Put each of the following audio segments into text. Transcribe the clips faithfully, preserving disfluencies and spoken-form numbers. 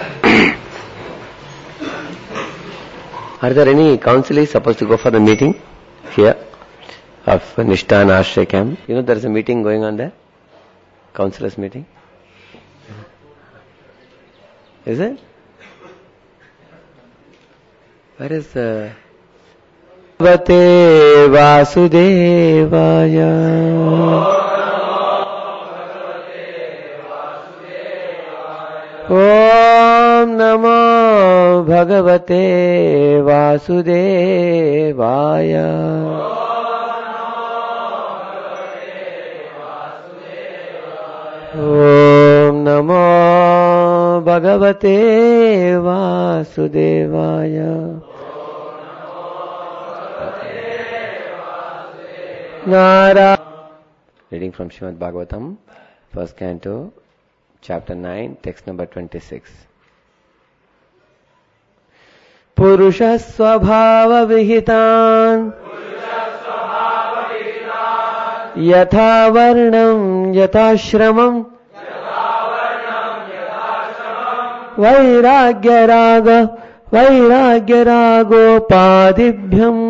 Are there any counselees supposed to go for the meeting here of Nishtha and Ashray camp? You know there is a meeting going on there? Counselors meeting? Is it? Where is the... Bhagavate Vasudevaya Om Namo Bhagavate Vasudevaya Om Namo Bhagavate Vasudevaya Nara. Reading from Srimad Bhagavatam, first canto, chapter nine, text number twenty-six. Purusha Svabhava Vihitan Yatha Varnam Yatha Shramam Vairagya Raga Vairagya Rago Padibhyam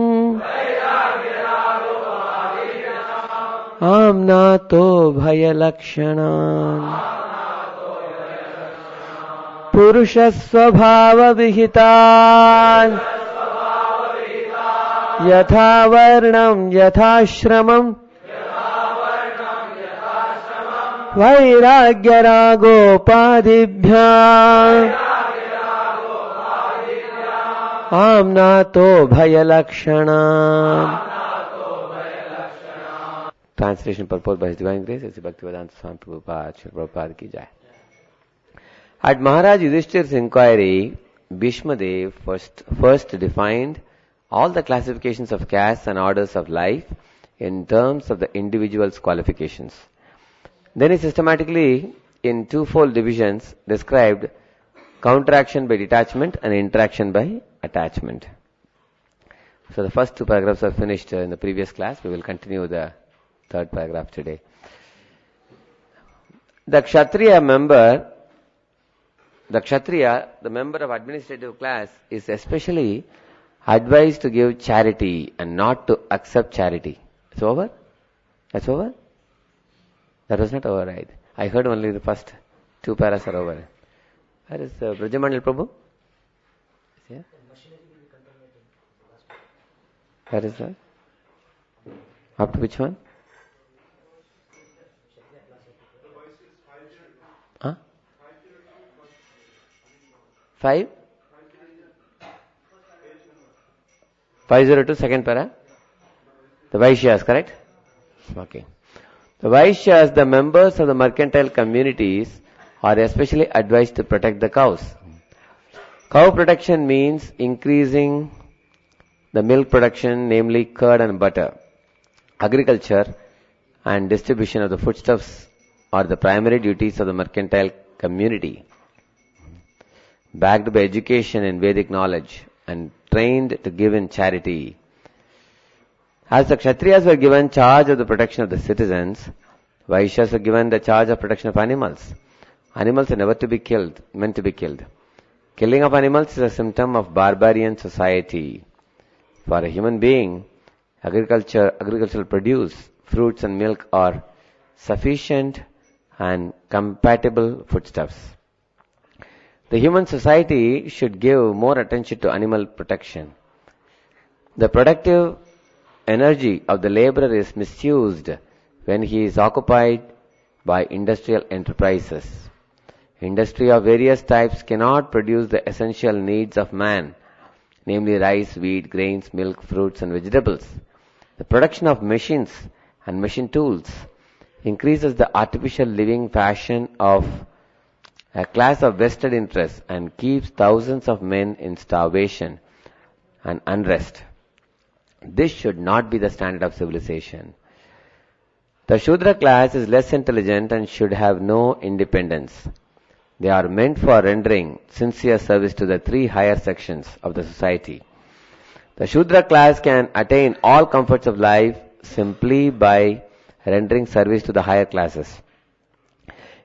Amnato Bhayalakshanan Purusha Svabhava Vihitan Yatha Varnam Yatha Shramam Vairagya Rago Padibhyam Amnato Bhayalakshanan. Translation purport by His Divine Grace, Sri Bhaktivedanta Swami Prabhupada, Sri Prabhupada ki jai. At Maharaj Yudhishthir's inquiry, Bhishma Dev first, first defined all the classifications of castes and orders of life in terms of the individual's qualifications. Then he systematically, in twofold divisions, described counteraction by detachment and interaction by attachment. So the first two paragraphs are finished in the previous class. We will continue the third paragraph today. The Kshatriya member, the Kshatriya, the member of administrative class, is especially advised to give charity and not to accept charity. It's over? That's over? That was not over, right? I heard only the first two paras are over. Where is uh, Brajamandal Prabhu? Yeah. Where is that? Up to which one? Huh? Five? Five zero two, second para? The Vaishyas, correct? Okay. The Vaishyas, the members of the mercantile communities, are especially advised to protect the cows. Cow protection means increasing the milk production, namely curd and butter. Agriculture and distribution of the foodstuffs are the primary duties of the mercantile community. Backed by education and Vedic knowledge and trained to give in charity. As the Kshatriyas were given charge of the protection of the citizens, Vaishyas were given the charge of protection of animals. Animals are never to be killed, meant to be killed. Killing of animals is a symptom of barbarian society. For a human being, agriculture, agricultural produce, fruits and milk are sufficient and compatible foodstuffs. The human society should give more attention to animal protection. The productive energy of the laborer is misused when he is occupied by industrial enterprises. Industry of various types cannot produce the essential needs of man, namely rice, wheat, grains, milk, fruits and vegetables. The production of machines and machine tools increases the artificial living fashion of a class of vested interests and keeps thousands of men in starvation and unrest. This should not be the standard of civilization. The Shudra class is less intelligent and should have no independence. They are meant for rendering sincere service to the three higher sections of the society. The Shudra class can attain all comforts of life simply by rendering service to the higher classes.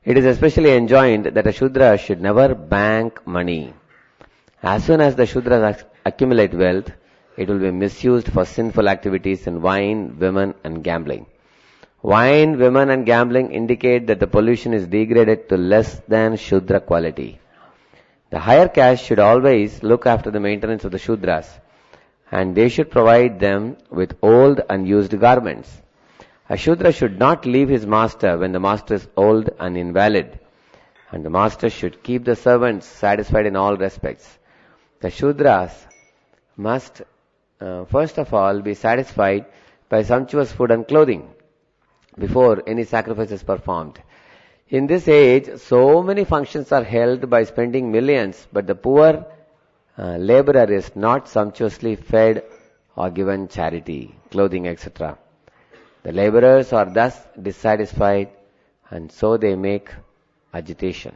It is especially enjoined that a Shudra should never bank money. As soon as the Shudras accumulate wealth, it will be misused for sinful activities in wine, women and gambling. Wine, women and gambling indicate that the pollution is degraded to less than Shudra quality. The higher caste should always look after the maintenance of the Shudras, and they should provide them with old unused garments. A Shudra should not leave his master when the master is old and invalid, and the master should keep the servants satisfied in all respects. The Shudras must, uh, first of all, be satisfied by sumptuous food and clothing before any sacrifice is performed. In this age, so many functions are held by spending millions, but the poor uh, laborer is not sumptuously fed or given charity, clothing, et cetera. The laborers are thus dissatisfied, and so they make agitation.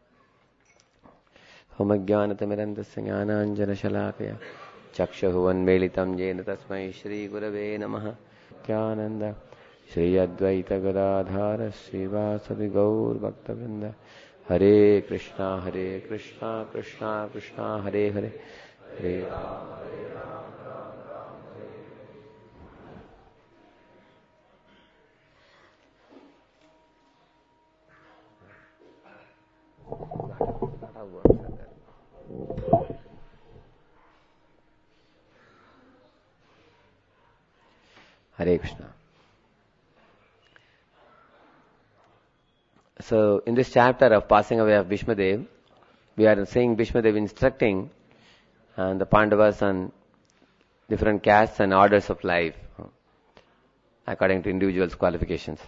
Homajnanatamirandasya jnananjana shalakaya chakshuvanmelitam jena tasmai Shri Gurave Namaha Jnananda Shri Advaita Gadadhara Srivasadi Gaur Bhaktavinda Hare Krishna Hare Krishna Krishna Krishna Hare Hare Hare Rama Hare Rama Rama Rama Hare Hare Krishna. So, in this chapter of passing away of Bhishmadev, we are seeing Bhishmadev instructing and the Pandavas on different castes and orders of life according to individuals' qualifications.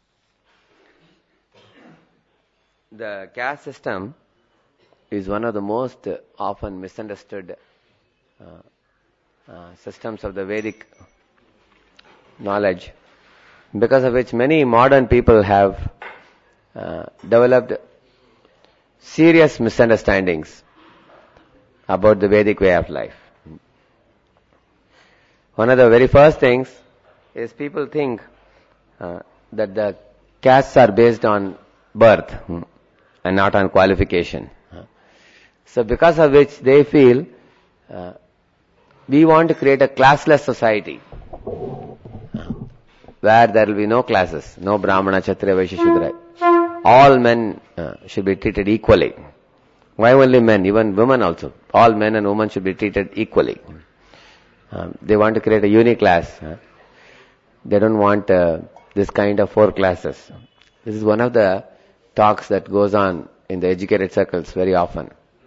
The caste system is one of the most often misunderstood uh, uh, systems of the Vedic knowledge, because of which many modern people have uh, developed serious misunderstandings about the Vedic way of life. One of the very first things is people think uh, that the castes are based on birth hmm, and not on qualification. So because of which they feel uh, we want to create a classless society where there will be no classes, no Brahmana, Kshatriya, Vaishya, Shudra. All men uh, should be treated equally. Why only men? Even women also. All men and women should be treated equally. Um, they want to create a unique class. Uh, they don't want uh, this kind of four classes. This is one of the talks that goes on in the educated circles very often.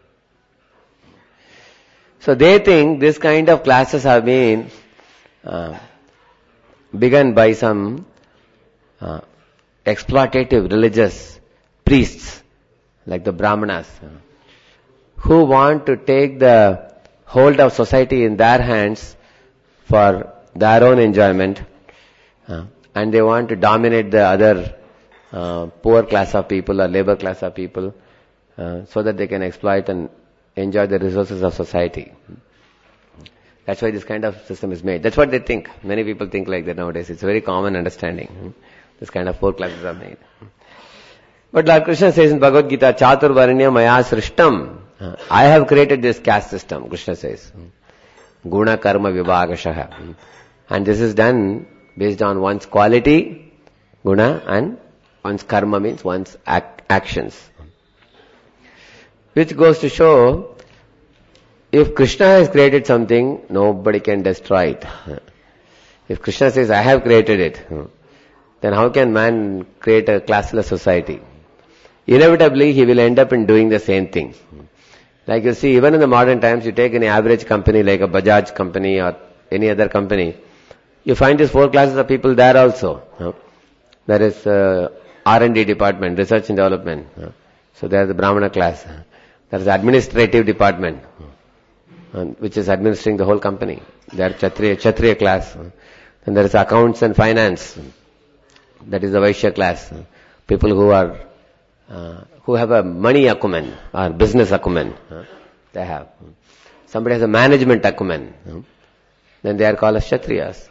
So they think this kind of classes have been uh, begun by some uh, exploitative religious priests like the Brahmanas uh, who want to take the hold of society in their hands for their own enjoyment uh, and they want to dominate the other uh, poor class of people or labor class of people uh, so that they can exploit and enjoy the resources of society. That's why this kind of system is made. That's what they think. Many people think like that nowadays. It's a very common understanding. This kind of four classes are made. But Lord Krishna says in Bhagavad Gita, Chatur Varanya Maya Srishtam. I have created this caste system, Krishna says. Guna Karma Vibhagashaha. And this is done based on one's quality, guna, and one's karma means one's ac- actions. Which goes to show, if Krishna has created something, nobody can destroy it. If Krishna says, I have created it, then how can man create a classless society? Inevitably, he will end up in doing the same thing. Like you see, even in the modern times, you take any average company like a Bajaj company or any other company, you find these four classes of people there also. There is uh, R and D department, research and development. So there is the Brahmana class. There is the administrative department, which is administering the whole company. There is Kshatriya, Kshatriya class. And there is accounts and finance. That is the Vaishya class. People who are, uh, who have a money acumen or business acumen. Uh, they have. Somebody has a management acumen. Uh, then they are called as Kshatriyas.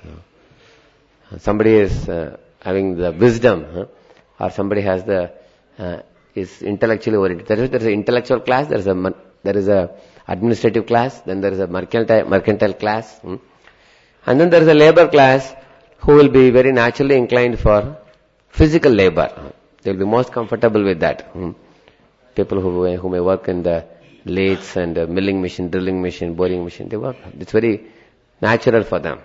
Uh, somebody is uh, having the wisdom, uh, or somebody has the uh, is intellectually oriented. There is, there is an intellectual class, there is a there is a administrative class, then there is a mercantile, mercantile class, hmm? and then there is a labor class who will be very naturally inclined for physical labor. They will be most comfortable with that. Hmm? People who who may work in the lathes and the milling machine, drilling machine, boring machine, they work. It's very natural for them.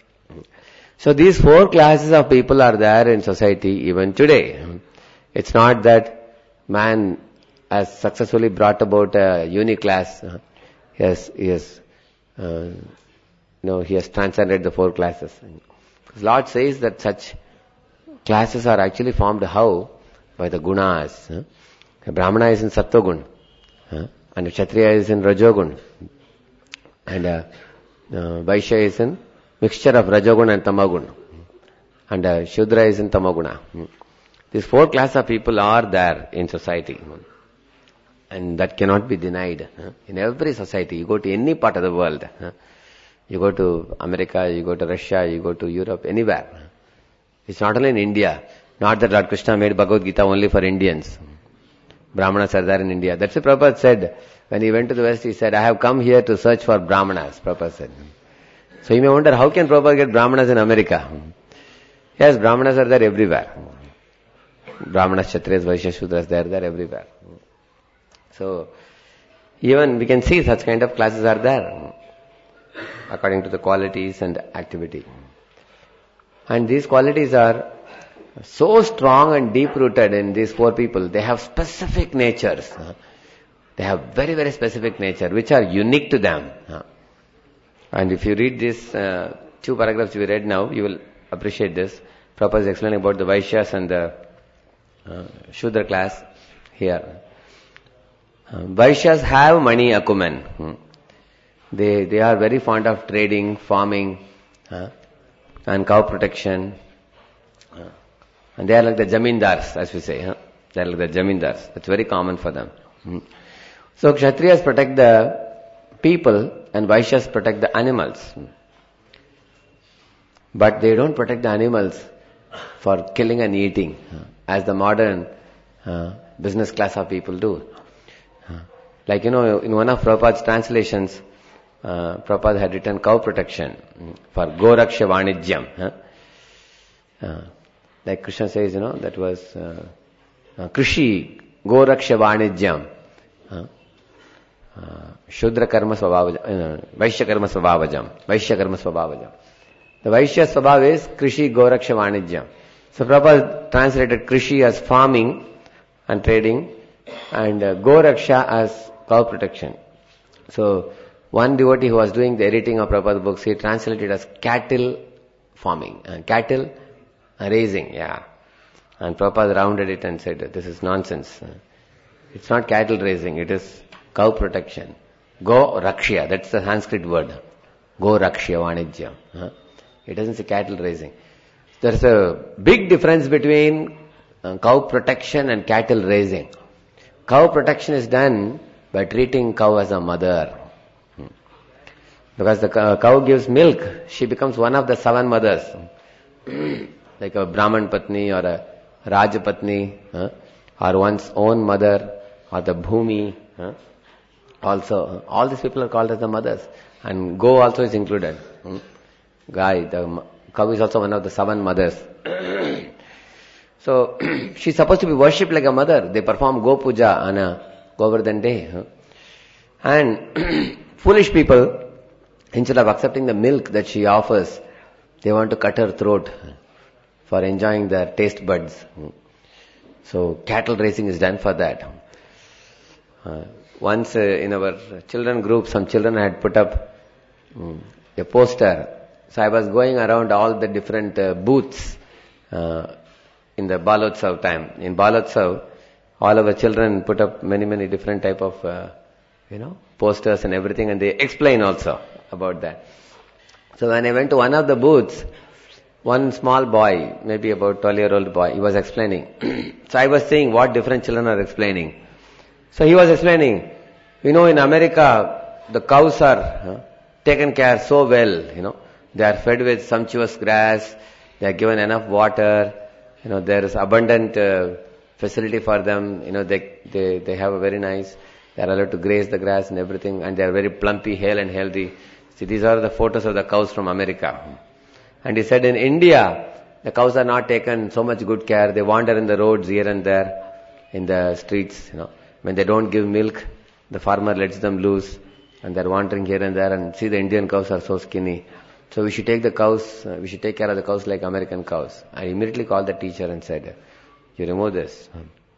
So these four classes of people are there in society even today. It's not that man has successfully brought about a uni-class. He has, he has, uh, no, he has transcended the four classes. The Lord says that such classes are actually formed how? By the gunas. A Brahmana is in Sattvagun, and a Kshatriya is in Rajogun, and a uh, Vaishya is in mixture of Rajogun and Tamagun, and a Shudra is in Tamaguna. These four classes of people are there in society, and that cannot be denied. In every society, you go to any part of the world, you go to America, you go to Russia, you go to Europe, anywhere. It's not only in India. Not that Lord Krishna made Bhagavad Gita only for Indians. Brahmanas are there in India. That's what Prabhupada said. When he went to the West, he said, I have come here to search for Brahmanas, Prabhupada said. So you may wonder, how can Prabhupada get Brahmanas in America? Yes, Brahmanas are there everywhere. Brahmanas, Kshatriyas, Vaishyas, Shudras, they are there everywhere. So, even we can see such kind of classes are there, according to the qualities and activity. And these qualities are so strong and deep-rooted in these four people. They have specific natures. They have very, very specific nature, which are unique to them. And if you read these uh, two paragraphs we read now, you will appreciate this. Prabhupada is explaining about the Vaishyas and the uh, Shudra class here. Uh, Vaishyas have money acumen. Hmm. They they are very fond of trading, farming, uh, and cow protection. Uh, and they are like the jamindars, as we say. Huh? They are like the jamindars. That's very common for them. Hmm. So Kshatriyas protect the people and Vaishyas protect the animals. Hmm. But they don't protect the animals for killing and eating, uh, as the modern uh, business class of people do. Uh, like, you know, in one of Prabhupada's translations, uh, Prabhupada had written cow protection for Goraksha Vanijyam. Huh? Uh, like Krishna says, you know, that was uh, uh, Krishi Goraksha Vanijyam. Uh, uh, Shudra Karma Svabhavajam, uh, Vaishya Karma Svabhavajam, Vaishya Karma Svabhavajam. The Vaishya Svabhav is Krishi Goraksha Vanijyam. So Prabhupada translated Krishi as farming and trading, and uh, Goraksha as cow protection. So one devotee who was doing the editing of Prabhupada's books, he translated as cattle farming, uh, cattle raising, yeah. And Prabhupada rounded it and said, this is nonsense. It's not cattle raising, it is cow protection. Go Rakshya, that's the Sanskrit word. Go Rakshya Vanijya. Huh? It doesn't say cattle raising. There's a big difference between uh, cow protection and cattle raising. Cow protection is done by treating cow as a mother. Hmm. Because the cow gives milk, she becomes one of the seven mothers. Like a Brahman Patni or a Raja Patni, huh? or one's own mother, or the Bhumi. Huh? Also, all these people are called as the mothers. And go also is included. Hmm? Guy, the cow is also one of the seven mothers. So, she's supposed to be worshipped like a mother. They perform Go Puja on a Govardhan day. Huh? And foolish people, instead of accepting the milk that she offers, they want to cut her throat for enjoying their taste buds. So, cattle raising is done for that. Uh, once uh, in our children group, some children had put up um, a poster. So I was going around all the different uh, booths uh, in the Balotsav time. In Balotsav, all our children put up many, many different type of, uh, you know, posters and everything, and they explain also about that. So when I went to one of the booths, one small boy, maybe about twelve-year-old boy, he was explaining. So I was saying what different children are explaining. So he was explaining, you know, in America, the cows are uh, taken care so well, you know. They are fed with sumptuous grass, they are given enough water, you know, there is abundant uh, facility for them. You know, they, they, they have a very nice, they are allowed to graze the grass and everything, and they are very plumpy, hale and healthy. See, these are the photos of the cows from America. And he said in India, the cows are not taken so much good care. They wander in the roads here and there, in the streets, you know. When they don't give milk, the farmer lets them loose, and they're wandering here and there, and see the Indian cows are so skinny. So we should take the cows, uh, we should take care of the cows like American cows. I immediately called the teacher and said, you remove this.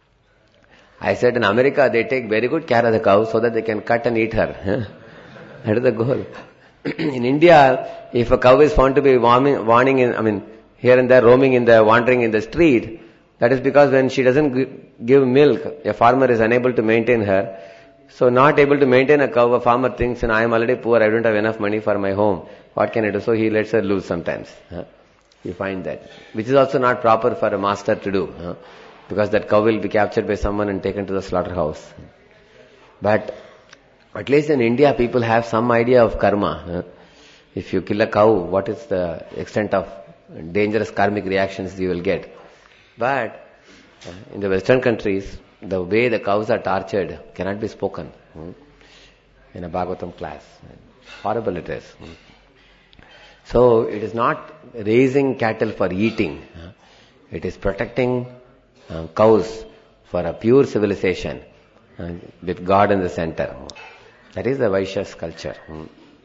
I said, in America, they take very good care of the cow so that they can cut and eat her. That is the goal. In India, if a cow is found to be warming, warning in, I mean, here and there, roaming in the, wandering in the street, that is because when she doesn't g- give milk, a farmer is unable to maintain her. So not able to maintain a cow, a farmer thinks, and I am already poor, I don't have enough money for my home. What can I do? So he lets her loose sometimes. Huh? You find that. Which is also not proper for a master to do. Huh? Because that cow will be captured by someone and taken to the slaughterhouse. But at least in India, people have some idea of karma. Huh? If you kill a cow, what is the extent of dangerous karmic reactions you will get? But uh, in the Western countries, the way the cows are tortured cannot be spoken hmm, in a Bhagavatam class. Horrible it is. Hmm. So it is not raising cattle for eating. Huh? It is protecting uh, cows for a pure civilization uh, with God in the center. That is the Vaishya's culture. Hmm.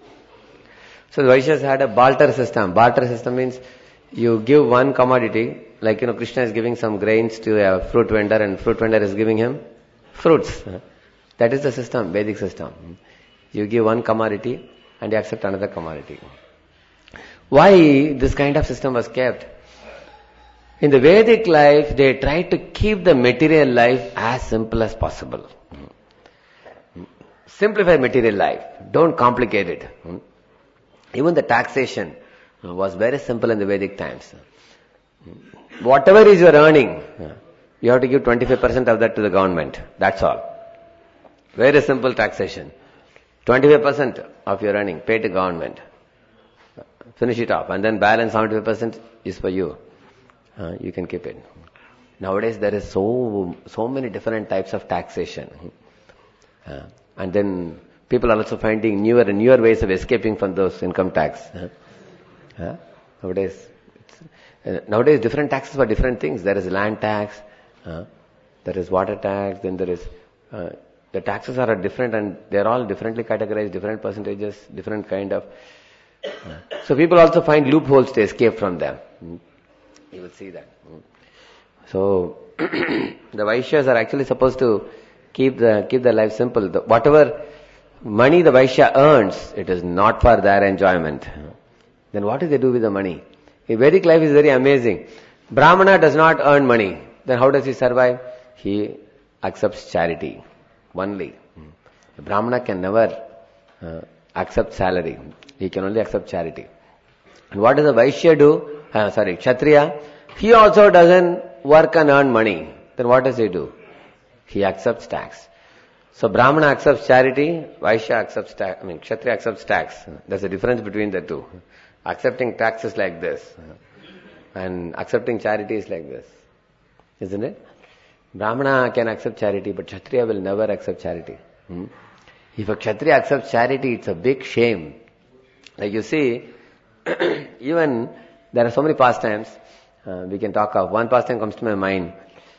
So the Vaishyas had a barter system. Barter system means you give one commodity, like, you know, Krishna is giving some grains to a fruit vendor and fruit vendor is giving him fruits. That is the system, Vedic system. You give one commodity and you accept another commodity. Why this kind of system was kept? In the Vedic life, they tried to keep the material life as simple as possible. Simplify material life. Don't complicate it. Even the taxation was very simple in the Vedic times. Whatever is your earning, you have to give twenty-five percent of that to the government. That's all. Very simple taxation. twenty-five percent of your earning, pay to government. Finish it off. And then balance seventy-five percent is for you. Uh, you can keep it. Nowadays there is so, so many different types of taxation. Uh, and then people are also finding newer and newer ways of escaping from those income tax. Uh, uh, nowadays, uh, nowadays different taxes for different things. There is land tax, uh, there is water tax, then there is, uh, the taxes are different and they are all differently categorized, different percentages, different kind of. Uh, so people also find loopholes to escape from them. Mm. You will see that. Mm. So the Vaishyas are actually supposed to keep the keep their life simple. The, whatever money the Vaishya earns, it is not for their enjoyment. Then what do they do with the money? A Vedic life is very amazing. Brahmana does not earn money. Then how does he survive? He accepts charity only. The Brahmana can never uh, accept salary. He can only accept charity. And what does the Vaishya do? Uh, sorry, Kshatriya. He also doesn't work and earn money. Then what does he do? He accepts tax. So Brahmana accepts charity, Vaishya accepts tax, I mean Kshatriya accepts tax. There's a difference between the two. Accepting tax is like this. And accepting charity is like this. Isn't it? Brahmana can accept charity, but Kshatriya will never accept charity. Hmm? If a Kshatriya accepts charity, it's a big shame. Like you see, even there are so many pastimes uh, we can talk of. One pastime comes to my mind.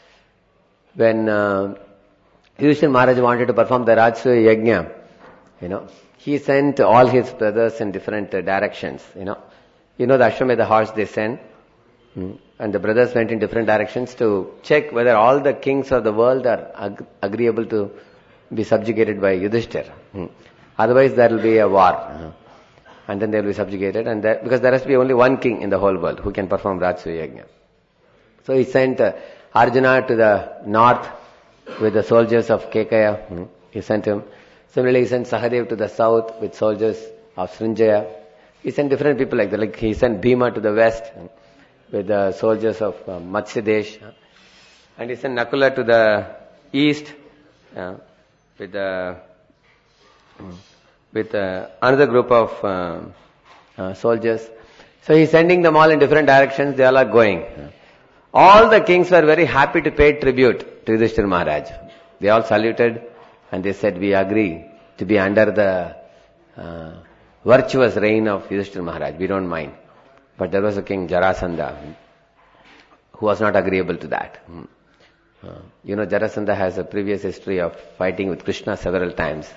When uh, Yudhishthira Maharaj wanted to perform the Rajasuya Yajna, you know, he sent all his brothers in different uh, directions, you know. You know the Ashwamedha horse they sent, hmm? And the brothers went in different directions to check whether all the kings of the world are ag- agreeable to be subjugated by Yudhishthira. Hmm? Otherwise there will be a war. Uh-huh. And then they will be subjugated, and that, because there has to be only one king in the whole world who can perform Rajasuya Yajna. So he sent uh, Arjuna to the north with the soldiers of Kekaya. Hmm? He sent him. Similarly, he sent Sahadev to the south with soldiers of Srinjaya. He sent different people like that. Like he sent Bhima to the west hmm? with the soldiers of uh, Matsya Desh. Huh? And he sent Nakula to the east uh, with the... Hmm, with uh, another group of uh, uh, soldiers. So he's sending them all in different directions, they all are going. All the kings were very happy to pay tribute to Yudhishthira Maharaj. They all saluted and they said, we agree to be under the uh, virtuous reign of Yudhishthira Maharaj. We don't mind. But there was a king, Jarasandha, who was not agreeable to that. Uh, you know, Jarasandha has a previous history of fighting with Krishna several times.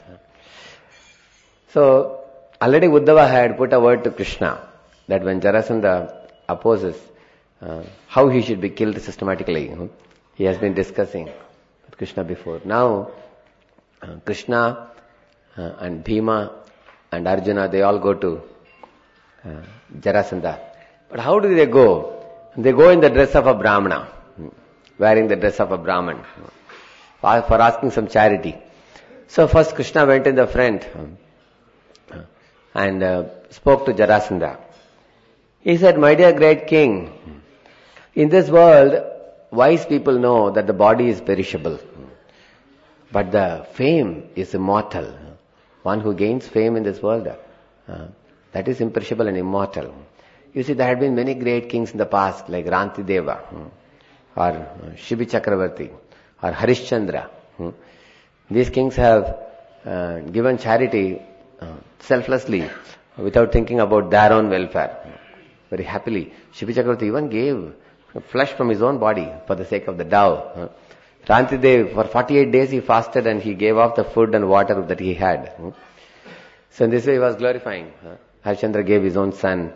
So, already Uddhava had put a word to Krishna that when Jarasandha opposes uh, how he should be killed systematically, he has been discussing with Krishna before. Now, uh, Krishna uh, and Bhima and Arjuna, they all go to uh, Jarasandha. But how do they go? They go in the dress of a Brahmana, wearing the dress of a Brahman, for asking some charity. So first Krishna went in the front and uh, spoke to Jarasandha. He said, my dear great king, in this world, wise people know that the body is perishable, but the fame is immortal. One who gains fame in this world, uh, that is imperishable and immortal. You see, there had been many great kings in the past, like Rantideva, or Shibi Chakravarti, or Harishchandra. These kings have uh, given charity uh, selflessly, without thinking about their own welfare. Very happily. Shibi Chakravarti even gave flesh from his own body for the sake of the dove. Rantideva, for forty-eight days he fasted and he gave off the food and water that he had. So in this way he was glorifying. Harishchandra gave his own son.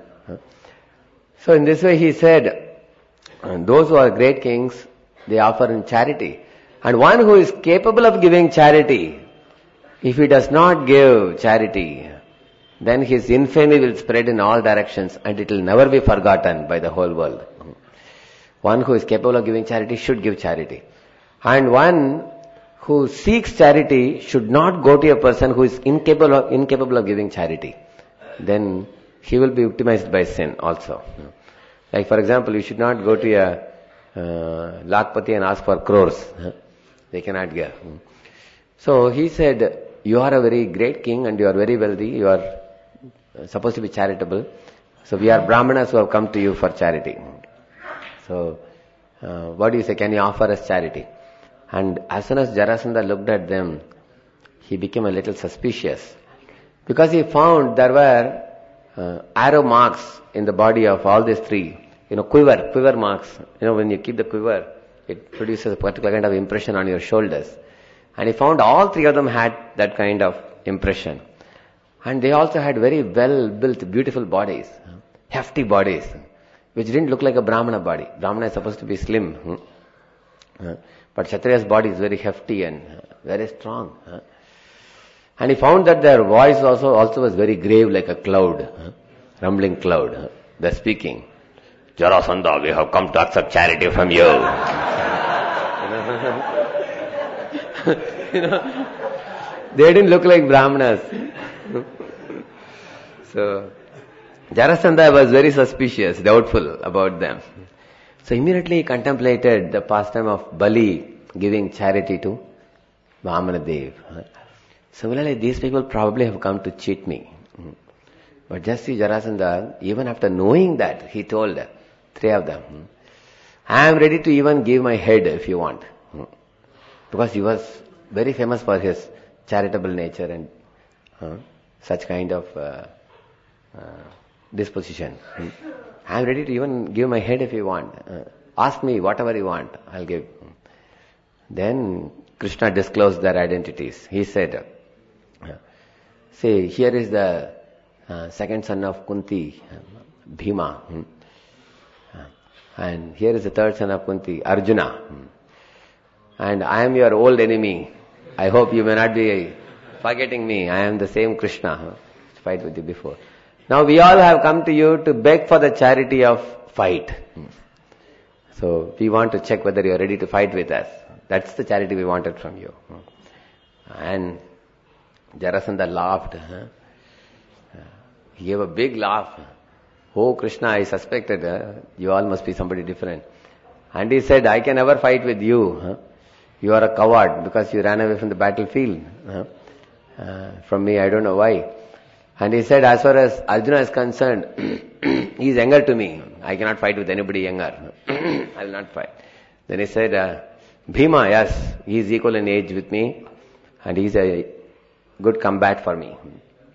So in this way he said, those who are great kings, they offer in charity. And one who is capable of giving charity, if he does not give charity, then his infamy will spread in all directions and it will never be forgotten by the whole world. One who is capable of giving charity should give charity. And one who seeks charity should not go to a person who is incapable of, incapable of giving charity. Then he will be victimized by sin also. Like for example, you should not go to a uh, Lakpati and ask for crores. They cannot give. So he said, you are a very great king and you are very wealthy. You are supposed to be charitable. So we are Brahmanas who have come to you for charity. So uh, what do you say? Can you offer us charity? And as soon as Jarasandha looked at them, he became a little suspicious. Because he found there were uh, arrow marks in the body of all these three. You know, quiver, quiver marks. You know, when you keep the quiver, it produces a particular kind of impression on your shoulders. And he found all three of them had that kind of impression. And they also had very well-built, beautiful bodies. Hefty bodies. Which didn't look like a Brahmana body. Brahmana is supposed to be slim. Hmm? Uh, but Kshatriya's body is very hefty and uh, very strong. Uh. And he found that their voice also, also was very grave like a cloud. Uh, rumbling cloud. Uh. They're speaking. Jarasandha, we have come to accept charity from you. You know, they didn't look like Brahmanas. So, Jarasandha was very suspicious, doubtful about them. So immediately he contemplated the pastime of Bali giving charity to Vamanadev. Similarly, these people probably have come to cheat me. But just see Jarasandha, even after knowing that, he told three of them, I am ready to even give my head if you want. Because he was very famous for his charitable nature and uh, such kind of uh, uh, disposition. I am ready to even give my head if you want. Uh, ask me whatever you want, I'll give. Then Krishna disclosed their identities. He said, uh, see, here is the uh, second son of Kunti, Bhima. Hmm? And here is the third son of Kunti, Arjuna. Hmm? And I am your old enemy. I hope you may not be forgetting me. I am the same Krishna. Huh? Fight with you before. Now we all have come to you to beg for the charity of fight. Hmm. So we want to check whether you are ready to fight with us. That's the charity we wanted from you. Hmm. And Jarasandha laughed. Huh? He gave a big laugh. Oh Krishna, I suspected uh, you all must be somebody different. And he said, I can never fight with you. Huh? You are a coward because you ran away from the battlefield. Huh? Uh, from me, I don't know why. And he said, as far as Arjuna is concerned, he is younger to me. I cannot fight with anybody younger. I will not fight. Then he said, uh, Bhima, yes, he is equal in age with me and he is a good combat for me.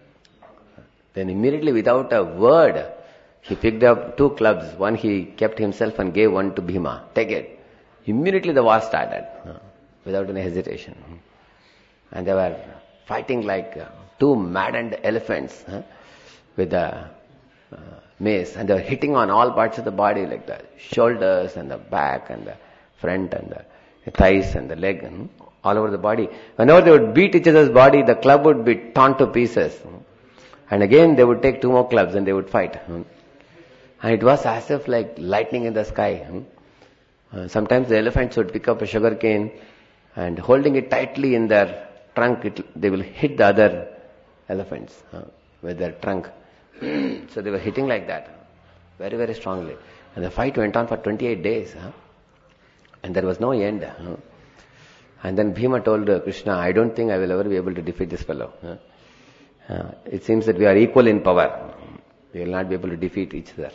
Then immediately without a word, he picked up two clubs. One he kept himself and gave one to Bhima. Take it. Immediately the war started, without any hesitation. And they were fighting like two maddened elephants with a uh, mace. And they were hitting on all parts of the body, like the shoulders and the back and the front and the thighs and the leg, all over the body. Whenever they would beat each other's body, the club would be torn to pieces. And again they would take two more clubs and they would fight. And it was as if like lightning in the sky. Uh, sometimes the elephants would pick up a sugar cane and holding it tightly in their trunk, it, they will hit the other elephants uh, with their trunk. So they were hitting like that, very, very strongly. And the fight went on for twenty-eight days. Huh? And there was no end. Huh? And then Bhima told uh, Krishna, I don't think I will ever be able to defeat this fellow. Huh? Uh, it seems that we are equal in power. We will not be able to defeat each other.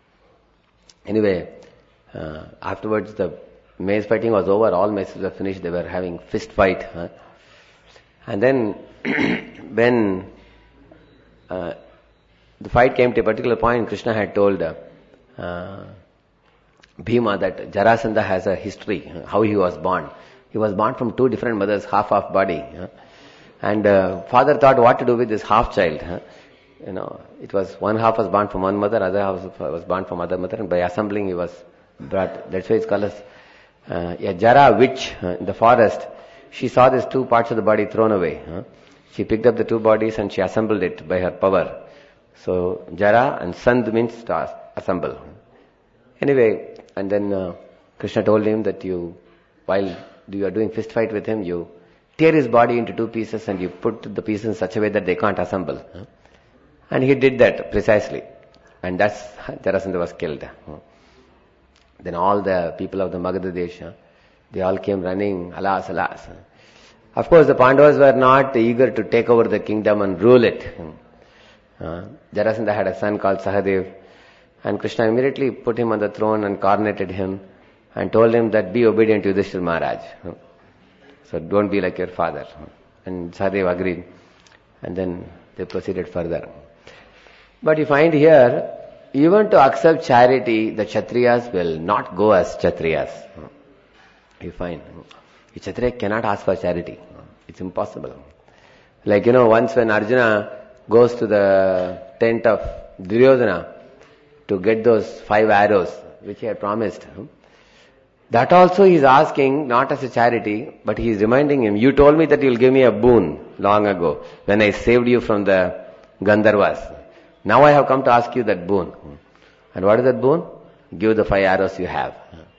Anyway, uh, afterwards the mace fighting was over, all maces were finished, they were having fist fight. Huh? And then when uh, the fight came to a particular point, Krishna had told uh, uh, Bhima that Jarasandha has a history, how he was born. He was born from two different mothers, half-half body. Huh? And uh, father thought what to do with this half-child. Huh? You know, it was one half was born from one mother, other half was born from other mother, and by assembling he was brought. That's why it's called as uh, a Jara witch uh, in the forest. She saw these two parts of the body thrown away. Huh? She picked up the two bodies and she assembled it by her power. So Jara and Sand means to assemble. Anyway, and then uh, Krishna told him that you, while you are doing fist fight with him, you tear his body into two pieces and you put the pieces in such a way that they can't assemble. Huh? And he did that precisely. And that's, Jarasandha was killed. Then all the people of the Magadha Desha, they all came running, alas, alas. Of course, the Pandavas were not eager to take over the kingdom and rule it. Uh, Jarasandha had a son called Sahadev. And Krishna immediately put him on the throne and coronated him and told him that be obedient to Yudhishthira Maharaj. So don't be like your father. And Sahadev agreed. And then they proceeded further. But you find here, even to accept charity, the Kshatriyas will not go as Kshatriyas. You find, a Kshatriya cannot ask for charity. It's impossible. Like, you know, once when Arjuna goes to the tent of Duryodhana to get those five arrows which he had promised, that also he is asking not as a charity, but he is reminding him, you told me that you will give me a boon long ago when I saved you from the Gandharvas. Now I have come to ask you that boon. And what is that boon? Give the five arrows you have.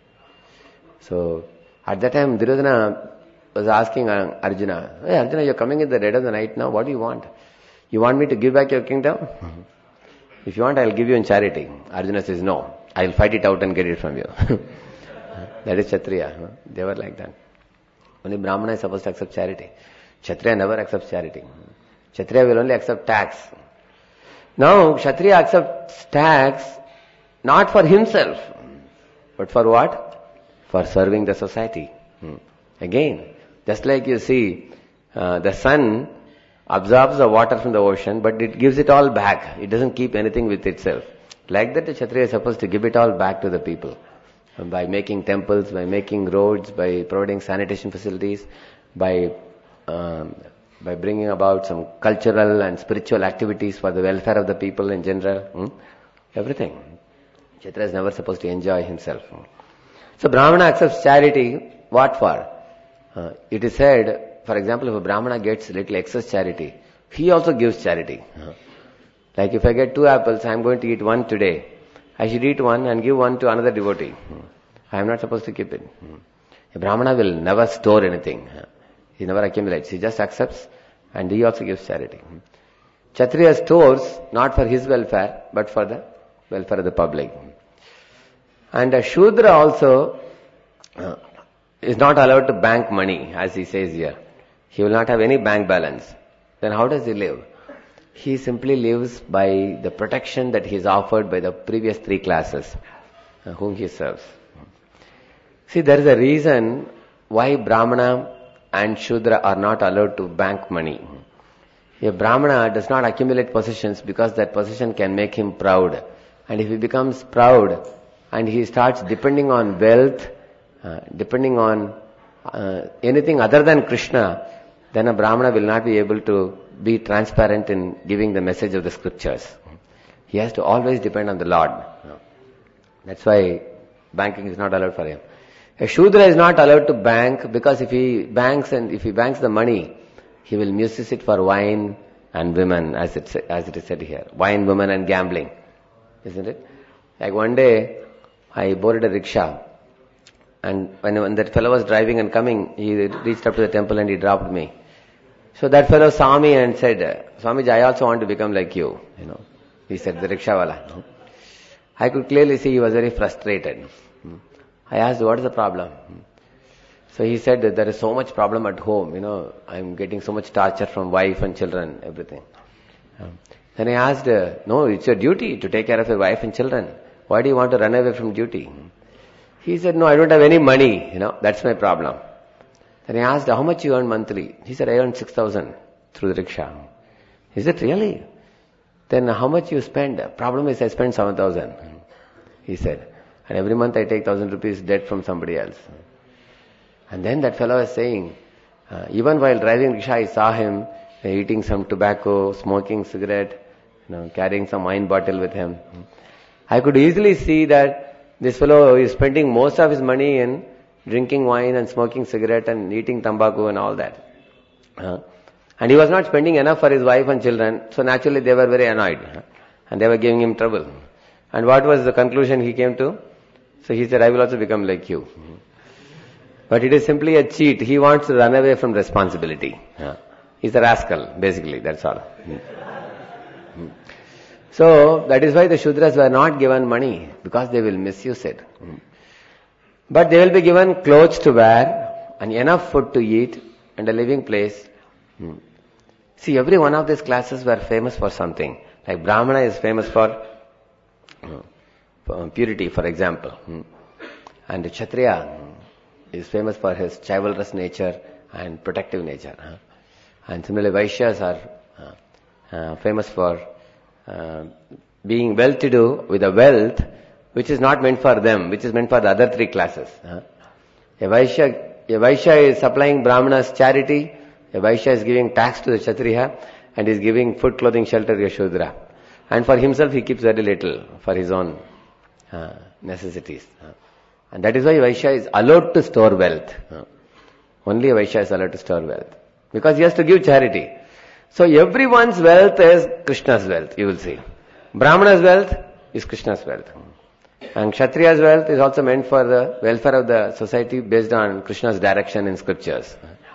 So, at that time, Duryodhana was asking Arjuna, hey Arjuna, you're coming in the dead of the night now, what do you want? You want me to give back your kingdom? Mm-hmm. If you want, I'll give you in charity. Arjuna says, no, I'll fight it out and get it from you. That is Kshatriya. They were like that. Only Brahmana is supposed to accept charity. Kshatriya never accepts charity. Kshatriya will only accept tax. Now, Kshatriya accepts tax not for himself, but for what? For serving the society. Hmm. Again, just like you see, uh, the sun absorbs the water from the ocean, but it gives it all back. It doesn't keep anything with itself. Like that, the Kshatriya is supposed to give it all back to the people. By making temples, by making roads, by providing sanitation facilities, by um, by bringing about some cultural and spiritual activities for the welfare of the people in general. Hmm? Everything. Kshatriya is never supposed to enjoy himself. So Brahmana accepts charity, what for? Uh, it is said, for example, if a Brahmana gets little excess charity, he also gives charity. Uh, like if I get two apples, I am going to eat one today. I should eat one and give one to another devotee. Uh, I am not supposed to keep it. Uh, a Brahmana will never store anything. Uh, He never accumulates. He just accepts and he also gives charity. Kshatriya stores not for his welfare, but for the welfare of the public. And a Shudra also uh, is not allowed to bank money, as he says here. He will not have any bank balance. Then how does he live? he simply lives by the protection that he is offered by the previous three classes uh, whom he serves. See, there is a reason why Brahmana and Shudra are not allowed to bank money. A Brahmana does not accumulate possessions because that possession can make him proud. And if he becomes proud and he starts depending on wealth, uh, depending on uh, anything other than Krishna, then a Brahmana will not be able to be transparent in giving the message of the scriptures. He has to always depend on the Lord. That's why banking is not allowed for him. A Shudra is not allowed to bank because if he banks and if he banks the money, he will misuse it for wine and women, as it as it is said here. Wine, women and gambling. Isn't it? Like one day, I boarded a rickshaw. And when, when that fellow was driving and coming, he reached up to the temple and he dropped me. So that fellow saw me and said, Swamiji, I also want to become like you. You know, he said, the rickshawala. I could clearly see he was very frustrated. I asked, what is the problem? So he said that there is so much problem at home, you know, I'm getting so much torture from wife and children, everything. Then I asked, no, it's your duty to take care of your wife and children. Why do you want to run away from duty? He said, no, I don't have any money, you know, that's my problem. Then I asked, how much you earn monthly? He said, I earn six thousand through the rickshaw. He said, really? Then how much you spend? Problem is I spend seven thousand. He said, and every month I take one thousand rupees debt from somebody else. And then that fellow was saying, uh, even while driving rickshaw, I saw him uh, eating some tobacco, smoking cigarette, you know, carrying some wine bottle with him. I could easily see that this fellow is spending most of his money in drinking wine and smoking cigarette and eating tobacco and all that. Uh, and he was not spending enough for his wife and children, so naturally they were very annoyed. Uh, and they were giving him trouble. And what was the conclusion he came to? So he said, I will also become like you. But it is simply a cheat. He wants to run away from responsibility. Uh, he's a rascal, basically, that's all. So, that is why the Shudras were not given money, because they will misuse it. But they will be given clothes to wear, and enough food to eat, and a living place. See, every one of these classes were famous for something. Like Brahmana is famous for, for purity, for example. And the Kshatriya is famous for his chivalrous nature and protective nature. And similarly, Vaishyas are uh, famous for uh, being well-to-do with a wealth which is not meant for them, which is meant for the other three classes. A Vaishya, a Vaishya is supplying Brahmanas charity, a Vaishya is giving tax to the Kshatriya, and is giving food, clothing, shelter to a Shudra. And for himself he keeps very little for his own uh, necessities. And that is why Vaishya is allowed to store wealth. Only a Vaishya is allowed to store wealth. Because he has to give charity. So everyone's wealth is Krishna's wealth, you will see. Brahmana's wealth is Krishna's wealth. And Kshatriya's wealth is also meant for the welfare of the society based on Krishna's direction in scriptures.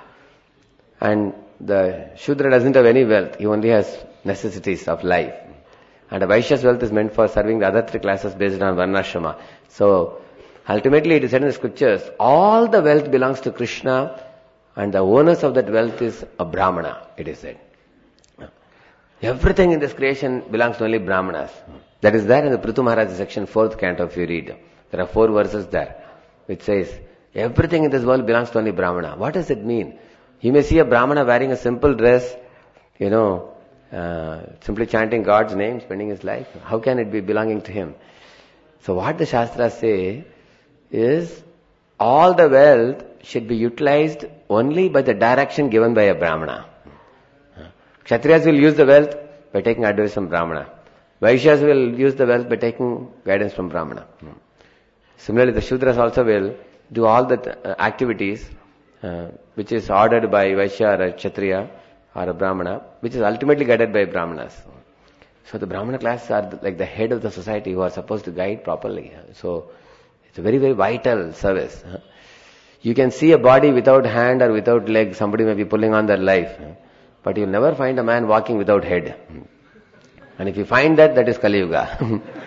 And the Shudra doesn't have any wealth, he only has necessities of life. And a Vaishya's wealth is meant for serving the other three classes based on Varnashrama. So, ultimately it is said in the scriptures, all the wealth belongs to Krishna and the owners of that wealth is a Brahmana, it is said. Everything in this creation belongs to only Brahmanas. That is there in the Prithu Maharaj section, fourth canto if you read. There are four verses there, which says, everything in this world belongs to only Brahmana. What does it mean? You may see a Brahmana wearing a simple dress, you know, uh, simply chanting God's name, spending his life. How can it be belonging to him? So what the Shastras say is, all the wealth should be utilized only by the direction given by a Brahmana. Kshatriyas will use the wealth by taking advice from Brahmana. Vaishyas will use the wealth by taking guidance from Brahmana. Similarly, the Shudras also will do all the uh, activities uh, which is ordered by Vaishya or a Kshatriya or a Brahmana, which is ultimately guided by Brahmanas. So the Brahmana class are like the head of the society who are supposed to guide properly. So it's a very, very vital service. You can see a body without hand or without leg, somebody may be pulling on their life. But you'll never find a man walking without head. And if you find that, that is Kali Yuga.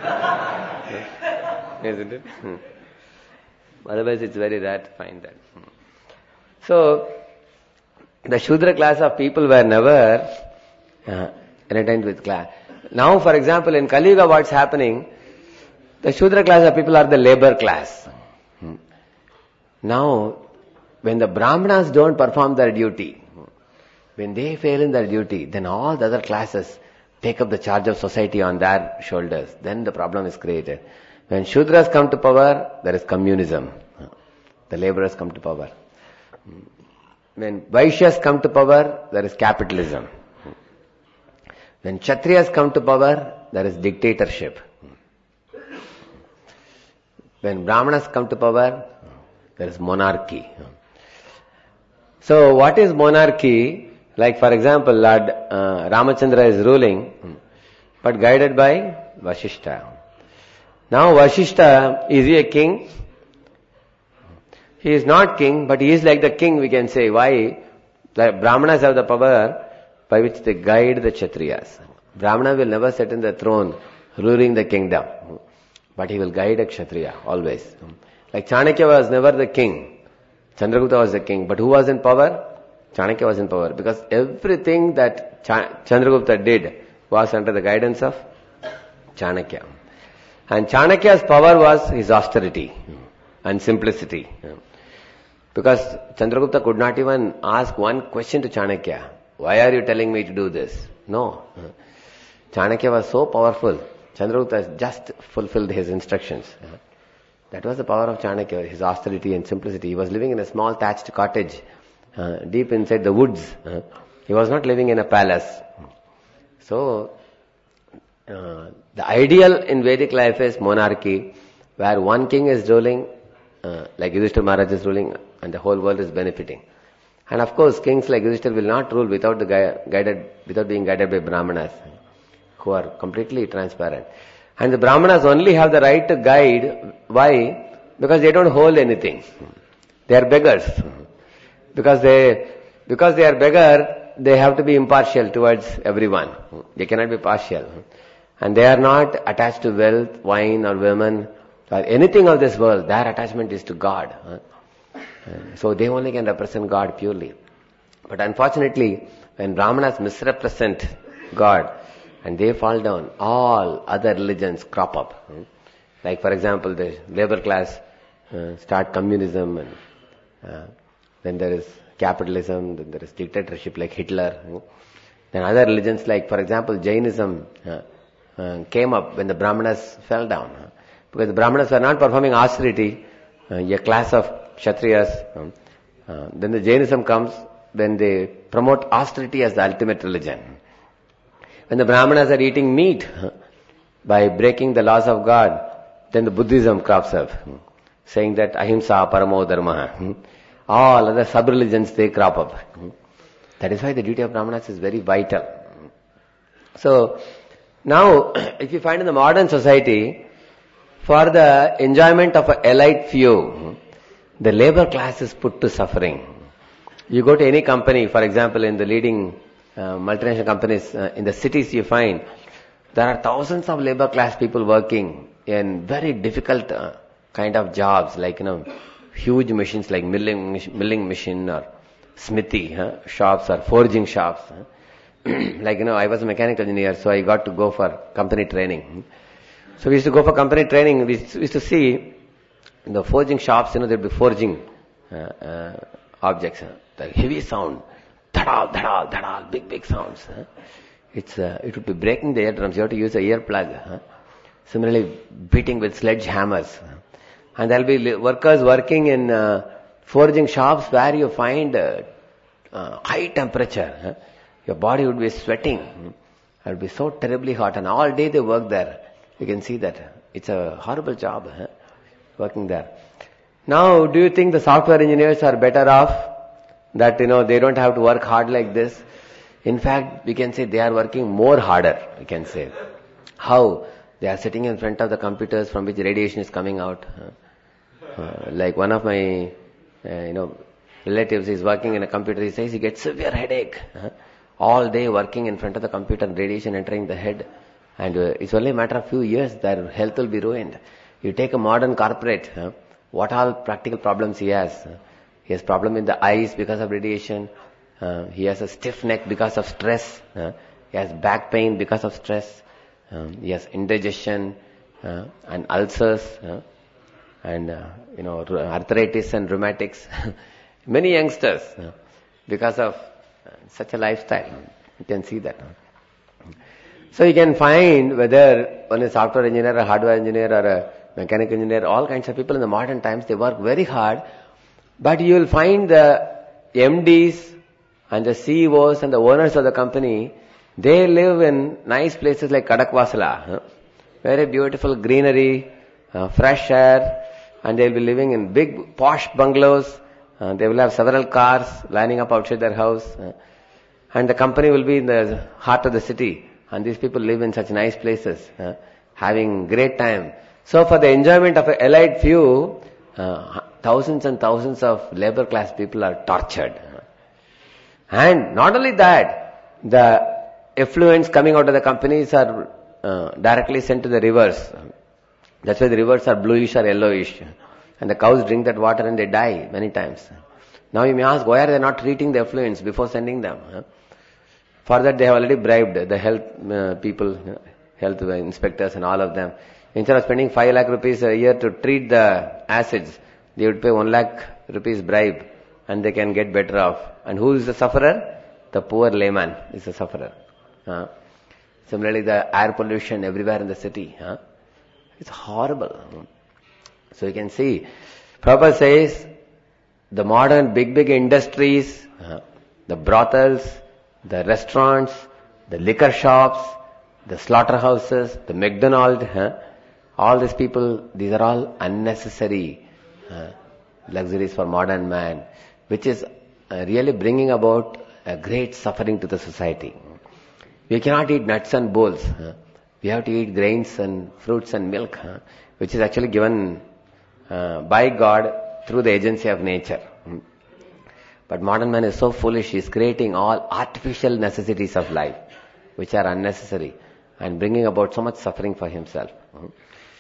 Isn't it? Otherwise it's very rare to find that. So, the Shudra class of people were never uh, entertained with class. Now, for example, in Kali Yuga, what's happening? The Shudra class of people are the labor class. Now, when the Brahmanas don't perform their duty, when they fail in their duty, then all the other classes take up the charge of society on their shoulders. Then the problem is created. When Shudras come to power, there is communism. The laborers come to power. When Vaishyas come to power, there is capitalism. When Kshatriyas come to power, there is dictatorship. When Brahmanas come to power, there is monarchy. So what is monarchy? Like for example, Lord uh, Ramachandra is ruling, but guided by Vasishtha. Now Vasishtha, is he a king? He is not king, but he is like the king, we can say. Why? The Brahmanas have the power by which they guide the Kshatriyas. Brahmana will never sit in the throne ruling the kingdom, but he will guide a Kshatriya always. Like Chanakya was never the king. Chandragupta was the king. But who was in power? Chanakya was in power. Because everything that Ch- Chandragupta did was under the guidance of Chanakya. And Chanakya's power was his austerity and simplicity. Because Chandragupta could not even ask one question to Chanakya. Why are you telling me to do this? No. Chanakya was so powerful. Chandragupta just fulfilled his instructions. That was the power of Chanakya, his austerity and simplicity. He was living in a small thatched cottage, uh, deep inside the woods. Uh, he was not living in a palace. So, uh, the ideal in Vedic life is monarchy, where one king is ruling, uh, like Yudhishthira Maharaj is ruling, and the whole world is benefiting. And of course, kings like Yudhishthira will not rule without the gui- guided, without being guided by Brahmanas, who are completely transparent. And the Brahmanas only have the right to guide. Why? Because they don't hold anything. They are beggars. Because they, because they are beggar, they have to be impartial towards everyone. They cannot be partial. And they are not attached to wealth, wine or women or anything of this world. Their attachment is to God. So they only can represent God purely. But unfortunately, when Brahmanas misrepresent God, and they fall down, all other religions crop up. Like for example, the labor class uh, start communism, and uh, then there is capitalism, then there is dictatorship like Hitler. Then other religions like, for example, Jainism uh, uh, came up when the Brahmanas fell down. Because the Brahmanas were not performing austerity, uh, a class of Kshatriyas. Uh, then the Jainism comes when they promote austerity as the ultimate religion. When the Brahmanas are eating meat by breaking the laws of God, then the Buddhism crops up, saying that ahimsa paramo dharma. All other sub-religions, they crop up. That is why the duty of Brahmanas is very vital. So, now, if you find in the modern society, for the enjoyment of an elite few, the labor class is put to suffering. You go to any company, for example, in the leading Uh, multinational companies, uh, in the cities you find, there are thousands of labor class people working in very difficult uh, kind of jobs, like, you know, huge machines like milling, milling machine or smithy huh, shops or forging shops. Huh. Like, you know, I was a mechanical engineer, so I got to go for company training. So we used to go for company training. We used to see in the forging shops, you know, they'd be forging uh, uh, objects. Huh. The heavy sound. Dhadal, dhadal, dhadal, big, big sounds. Huh? It's, uh, it would be breaking the eardrums. You have to use a earplug. Huh? Similarly, beating with sledgehammers. Huh? And there'll be workers working in uh, forging shops where you find uh, uh, high temperature. Huh? Your body would be sweating. Huh? It would be so terribly hot. And all day they work there. You can see that. It's a horrible job, huh? Working there. Now, do you think the software engineers are better off? That, you know, they don't have to work hard like this. In fact, we can say they are working more harder, we can say. How? They are sitting in front of the computers from which radiation is coming out. Uh, like one of my, uh, you know, relatives is working in a computer. He says he gets severe headache. Uh, all day working in front of the computer, radiation entering the head. And uh, it's only a matter of few years their health will be ruined. You take a modern corporate, uh, what all practical problems he has. Uh, He has problem in the eyes because of radiation. Uh, he has a stiff neck because of stress. Uh, he has back pain because of stress, um, he has indigestion uh, and ulcers, uh, and uh, you know arthritis and rheumatics. Many youngsters, uh, because of uh, such a lifestyle, you can see that. So you can find whether one is software engineer, a hardware engineer, or a mechanical engineer, all kinds of people in the modern times, they work very hard, but you will find the M Ds and the C E Os and the owners of the company, they live in nice places like Kadakwasala, huh? Very beautiful greenery, uh, fresh air, and they'll be living in big posh bungalows. Uh, they will have several cars lining up outside their house, uh, and the company will be in the heart of the city, and these people live in such nice places, uh, having great time. So for the enjoyment of an elite few, uh, thousands and thousands of labor class people are tortured. And not only that, the effluents coming out of the companies are uh, directly sent to the rivers. That's why the rivers are bluish or yellowish. And the cows drink that water and they die many times. Now you may ask, why are they not treating the effluents before sending them? For that they have already bribed the health uh, people, health inspectors and all of them. Instead of spending five lakh rupees a year to treat the acids, they would pay one lakh rupees bribe and they can get better off. And who is the sufferer? The poor layman is the sufferer. Uh, similarly, the air pollution everywhere in the city. Uh, it's horrible. So you can see, Prabhupada says, the modern big, big industries, uh, the brothels, the restaurants, the liquor shops, the slaughterhouses, the McDonald's, uh, all these people, these are all unnecessary uh, luxuries for modern man, which is uh, really bringing about a great suffering to the society. We cannot eat nuts and bolts. Uh, we have to eat grains and fruits and milk, uh, which is actually given uh, by God through the agency of nature. Mm. But modern man is so foolish, he is creating all artificial necessities of life, which are unnecessary, and bringing about so much suffering for himself. Mm.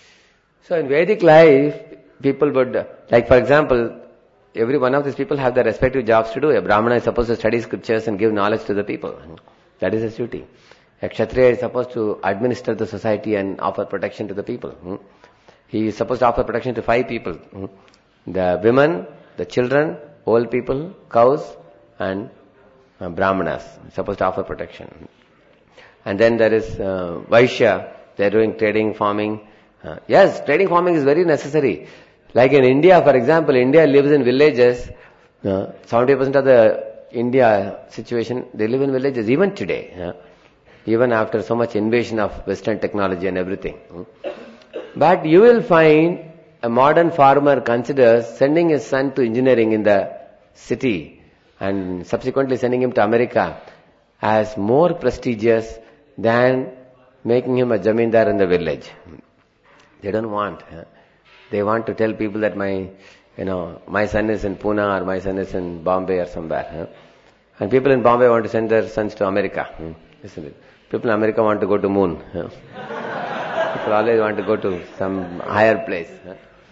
So in Vedic life, people would, like for example, every one of these people have their respective jobs to do. A Brahmana is supposed to study scriptures and give knowledge to the people. That is his duty. A Kshatriya is supposed to administer the society and offer protection to the people. He is supposed to offer protection to five people. The women, the children, old people, cows, and uh, Brahmanas. Supposed to offer protection. And then there is uh, Vaishya. They are doing trading, farming. Uh, yes, trading, farming is very necessary. Like in India, for example, India lives in villages. Uh, seventy percent of the India situation, they live in villages even today. Uh, even after so much invasion of Western technology and everything. Uh. But you will find a modern farmer considers sending his son to engineering in the city and subsequently sending him to America as more prestigious than making him a jamindar in the village. They don't want. Uh, They want to tell people that my, you know, my son is in Pune or my son is in Bombay or somewhere. Huh? And people in Bombay want to send their sons to America. Hmm. Isn't it? People in America want to go to moon. Huh? People always want to go to some higher place. Huh?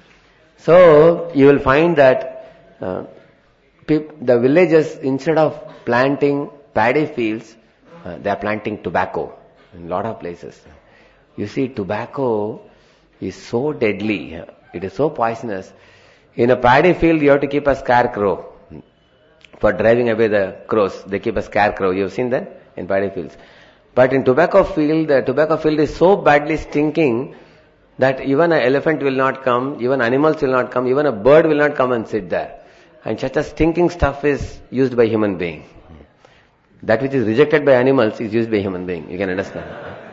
So, you will find that uh, peop- the villages, instead of planting paddy fields, uh, they are planting tobacco in a lot of places. You see, tobacco is so deadly. It is so poisonous. In a paddy field, you have to keep a scarecrow for driving away the crows. They keep a scarecrow. You have seen that in paddy fields. But in tobacco field, the tobacco field is so badly stinking that even an elephant will not come, even animals will not come, even a bird will not come and sit there. And such a stinking stuff is used by human being. That which is rejected by animals is used by human being. You can understand.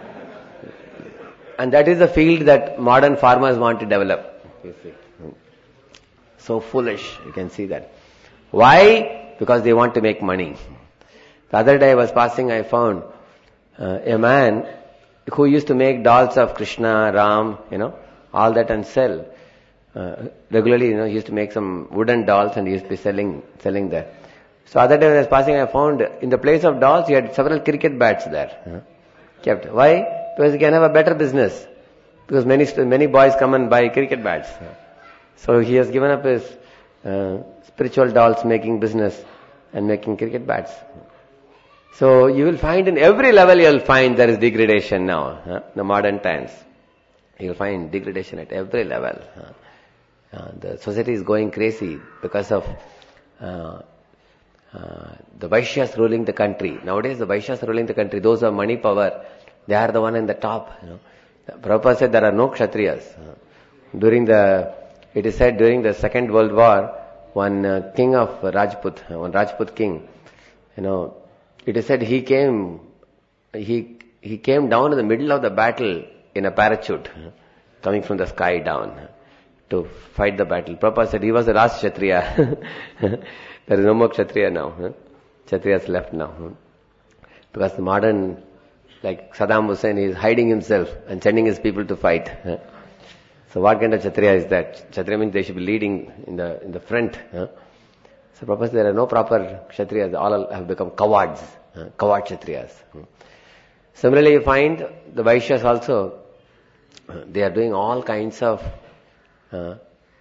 And that is the field that modern farmers want to develop. You see. So foolish, you can see that. Why? Because they want to make money. The other day I was passing, I found uh, a man who used to make dolls of Krishna, Ram, you know, all that and sell. Uh, regularly, you know, he used to make some wooden dolls and he used to be selling, selling that. So other day when I was passing, I found in the place of dolls, he had several cricket bats there. Uh, kept. Why? Because he can have a better business. Because many many boys come and buy cricket bats. So he has given up his uh, spiritual dolls making business and making cricket bats. So you will find in every level you will find there is degradation now, huh? The modern times. You will find degradation at every level. Huh? Uh, the society is going crazy because of uh, uh, the Vaishyas ruling the country. Nowadays the Vaishyas ruling the country, those who have money power, they are the one in the top. You know. Prabhupada said there are no Kshatriyas. Uh, during the, it is said during the Second World War, one uh, king of Rajput, one Rajput king, you know, it is said he came, he he came down in the middle of the battle in a parachute, uh, coming from the sky down uh, to fight the battle. Prabhupada said he was the last Kshatriya. There is no more Kshatriya now. Huh? Kshatriyas left now. Huh? Because the modern, like Saddam Hussein, he is hiding himself and sending his people to fight. Huh? So what kind of Kshatriya is that? Kshatriya means they should be leading in the in the front. Huh? So Prabhupada said there are no proper Kshatriyas. All have become cowards. Huh? Coward Kshatriyas. Huh? Similarly, you find the Vaishyas also, they are doing all kinds of, uh,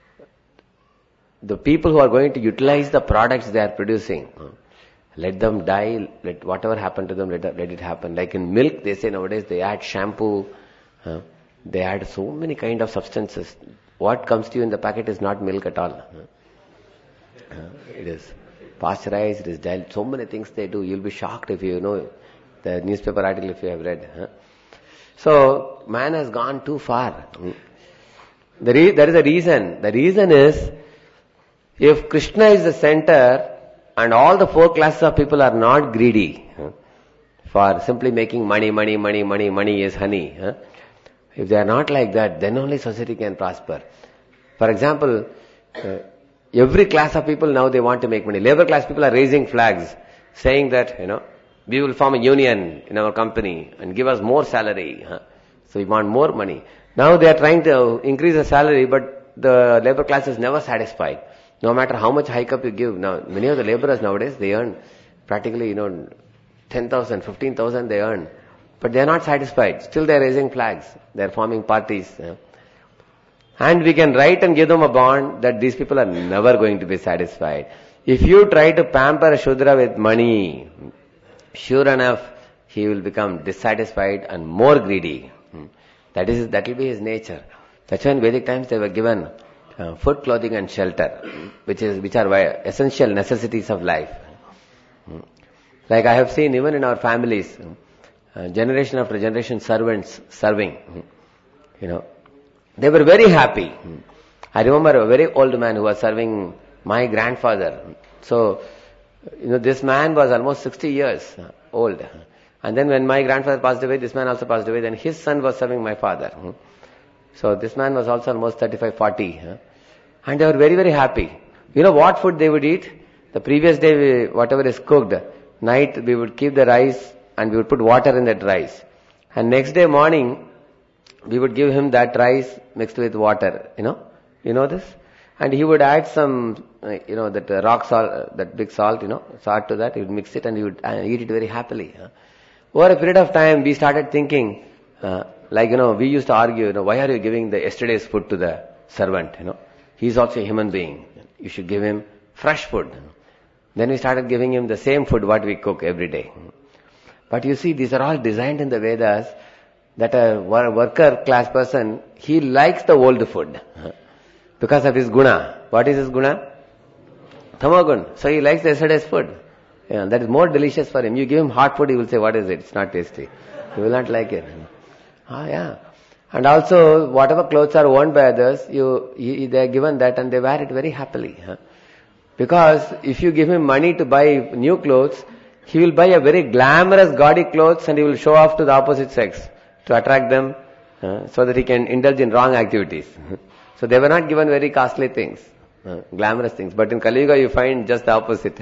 the people who are going to utilize the products they are producing, uh, let them die, let whatever happen to them, let, let it happen. Like in milk, they say nowadays they add shampoo, uh, they add so many kind of substances. What comes to you in the packet is not milk at all. Uh, uh, it is pasteurized, it is diluted, so many things they do. You'll be shocked if you know the newspaper article if you have read. Huh? So, man has gone too far. The re- there is a reason. The reason is, if Krishna is the center and all the four classes of people are not greedy huh, for simply making money, money, money, money, money is honey. Huh? If they are not like that, then only society can prosper. For example, uh, every class of people now they want to make money. Labor class people are raising flags saying that, you know, we will form a union in our company and give us more salary. Huh? So we want more money. Now they are trying to increase the salary, but the labor class is never satisfied. No matter how much hike up you give. Now, many of the laborers nowadays, they earn practically, you know, ten thousand, fifteen thousand they earn. But they are not satisfied. Still they are raising flags. They are forming parties. Huh? And we can write and give them a bond that these people are never going to be satisfied. If you try to pamper a Shudra with money, sure enough, he will become dissatisfied and more greedy. That is, that will be his nature. That's why in Vedic times they were given uh, food, clothing and shelter, which is, which are essential necessities of life. Like I have seen even in our families, uh, generation after generation servants serving, you know, they were very happy. I remember a very old man who was serving my grandfather. So, you know, this man was almost sixty years old. And then when my grandfather passed away, this man also passed away. Then his son was serving my father. So this man was also almost thirty-five, forty. And they were very, very happy. You know what food they would eat? The previous day, we, whatever is cooked, night we would keep the rice and we would put water in that rice. And next day morning, we would give him that rice mixed with water. You know? You know this? And he would add some, uh, you know, that uh, rock salt, uh, that big salt, you know, salt to that. He would mix it and he would uh, eat it very happily. Huh? Over a period of time, we started thinking, uh, like, you know, we used to argue, you know, why are you giving the yesterday's food to the servant, you know? He's also a human being. You should give him fresh food. You know? Then we started giving him the same food what we cook every day. But you see, these are all designed in the Vedas that a worker class person, he likes the old food. Huh? Because of his guna. What is his guna? Tamagun. So he likes the yesterday's food. Yeah, that is more delicious for him. You give him hot food, he will say, what is it? It's not tasty. He will not like it. Ah, yeah. And also, whatever clothes are worn by others, you, you they are given that and they wear it very happily. Huh? Because if you give him money to buy new clothes, he will buy a very glamorous, gaudy clothes and he will show off to the opposite sex to attract them uh, so that he can indulge in wrong activities. So they were not given very costly things, uh, glamorous things. But in Kali Yuga you find just the opposite.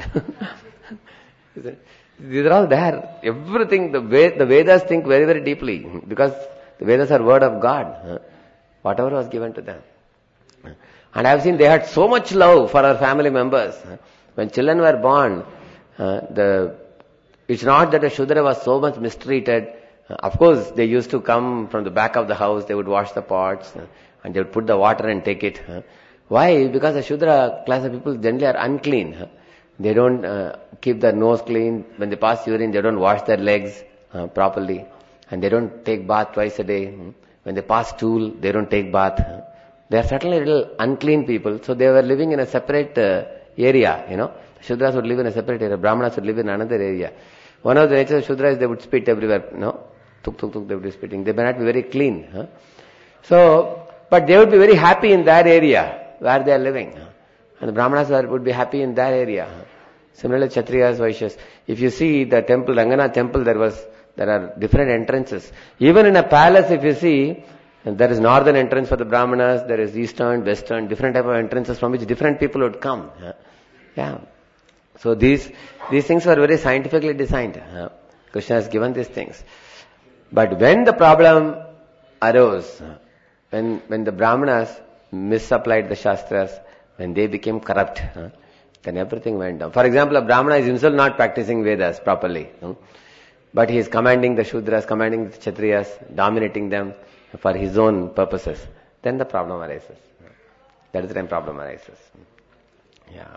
These are all there. Everything, the, Ved, the Vedas think very, very deeply. Because the Vedas are word of God. Uh, whatever was given to them. And I have seen they had so much love for our family members. Uh, when children were born, uh, the it's not that the Shudra was so much mistreated. Uh, of course, they used to come from the back of the house, they would wash the pots, uh, and they would put the water and take it. Huh? Why? Because the Shudra class of people generally are unclean. Huh? They don't uh, keep their nose clean. When they pass urine, they don't wash their legs uh, properly. And they don't take bath twice a day. When they pass stool, they don't take bath. They are certainly little unclean people. So they were living in a separate uh, area, you know. Shudras would live in a separate area. Brahmanas would live in another area. One of the natures of Shudra is they would spit everywhere, you know. Tuk, tuk, tuk, they would be spitting. They may not be very clean. Huh? So, but they would be very happy in that area where they are living. And the Brahmanas would be happy in that area. Similarly, Kshatriyas, Vaishyas. If you see the temple, Ranganath temple, there was, there are different entrances. Even in a palace, if you see, there is northern entrance for the Brahmanas, there is eastern, western, different type of entrances from which different people would come. Yeah. So these, these things were very scientifically designed. Krishna has given these things. But when the problem arose, when, when the Brahmanas misapplied the Shastras, when they became corrupt, then everything went down. For example, a Brahmana is himself not practicing Vedas properly. But he is commanding the Shudras, commanding the Kshatriyas, dominating them for his own purposes. Then the problem arises. That is the time problem arises. Yeah.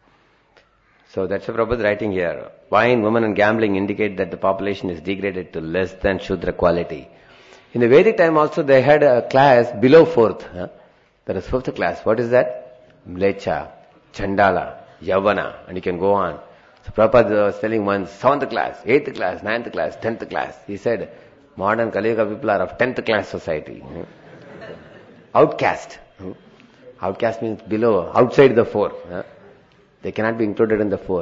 So that's what Prabhupada is writing here. Wine, women and gambling indicate that the population is degraded to less than Shudra quality. In the Vedic time also they had a class below fourth. Huh? There is fifth class. What is that? Mlecha, Chandala, Yavana, and you can go on. So Prabhupada was telling one seventh class, eighth class, ninth class, tenth class. He said, modern Kali Yuga people are of tenth class society. Outcast. Outcast means below, outside the four. Huh? They cannot be included in the four.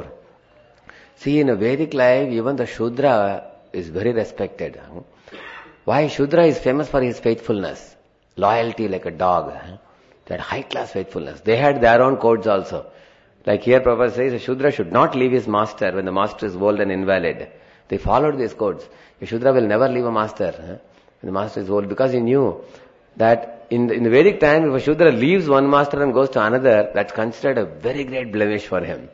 See, in a Vedic life, even the Shudra is very respected. Why? Shudra is famous for his faithfulness, loyalty like a dog. That high-class faithfulness. They had their own codes also. Like here Prabhupada says, a Shudra should not leave his master when the master is old and invalid. They followed these codes. A Shudra will never leave a master when the master is old, because he knew that in the, in the Vedic time, if a Shudra leaves one master and goes to another, that's considered a very great blemish for him.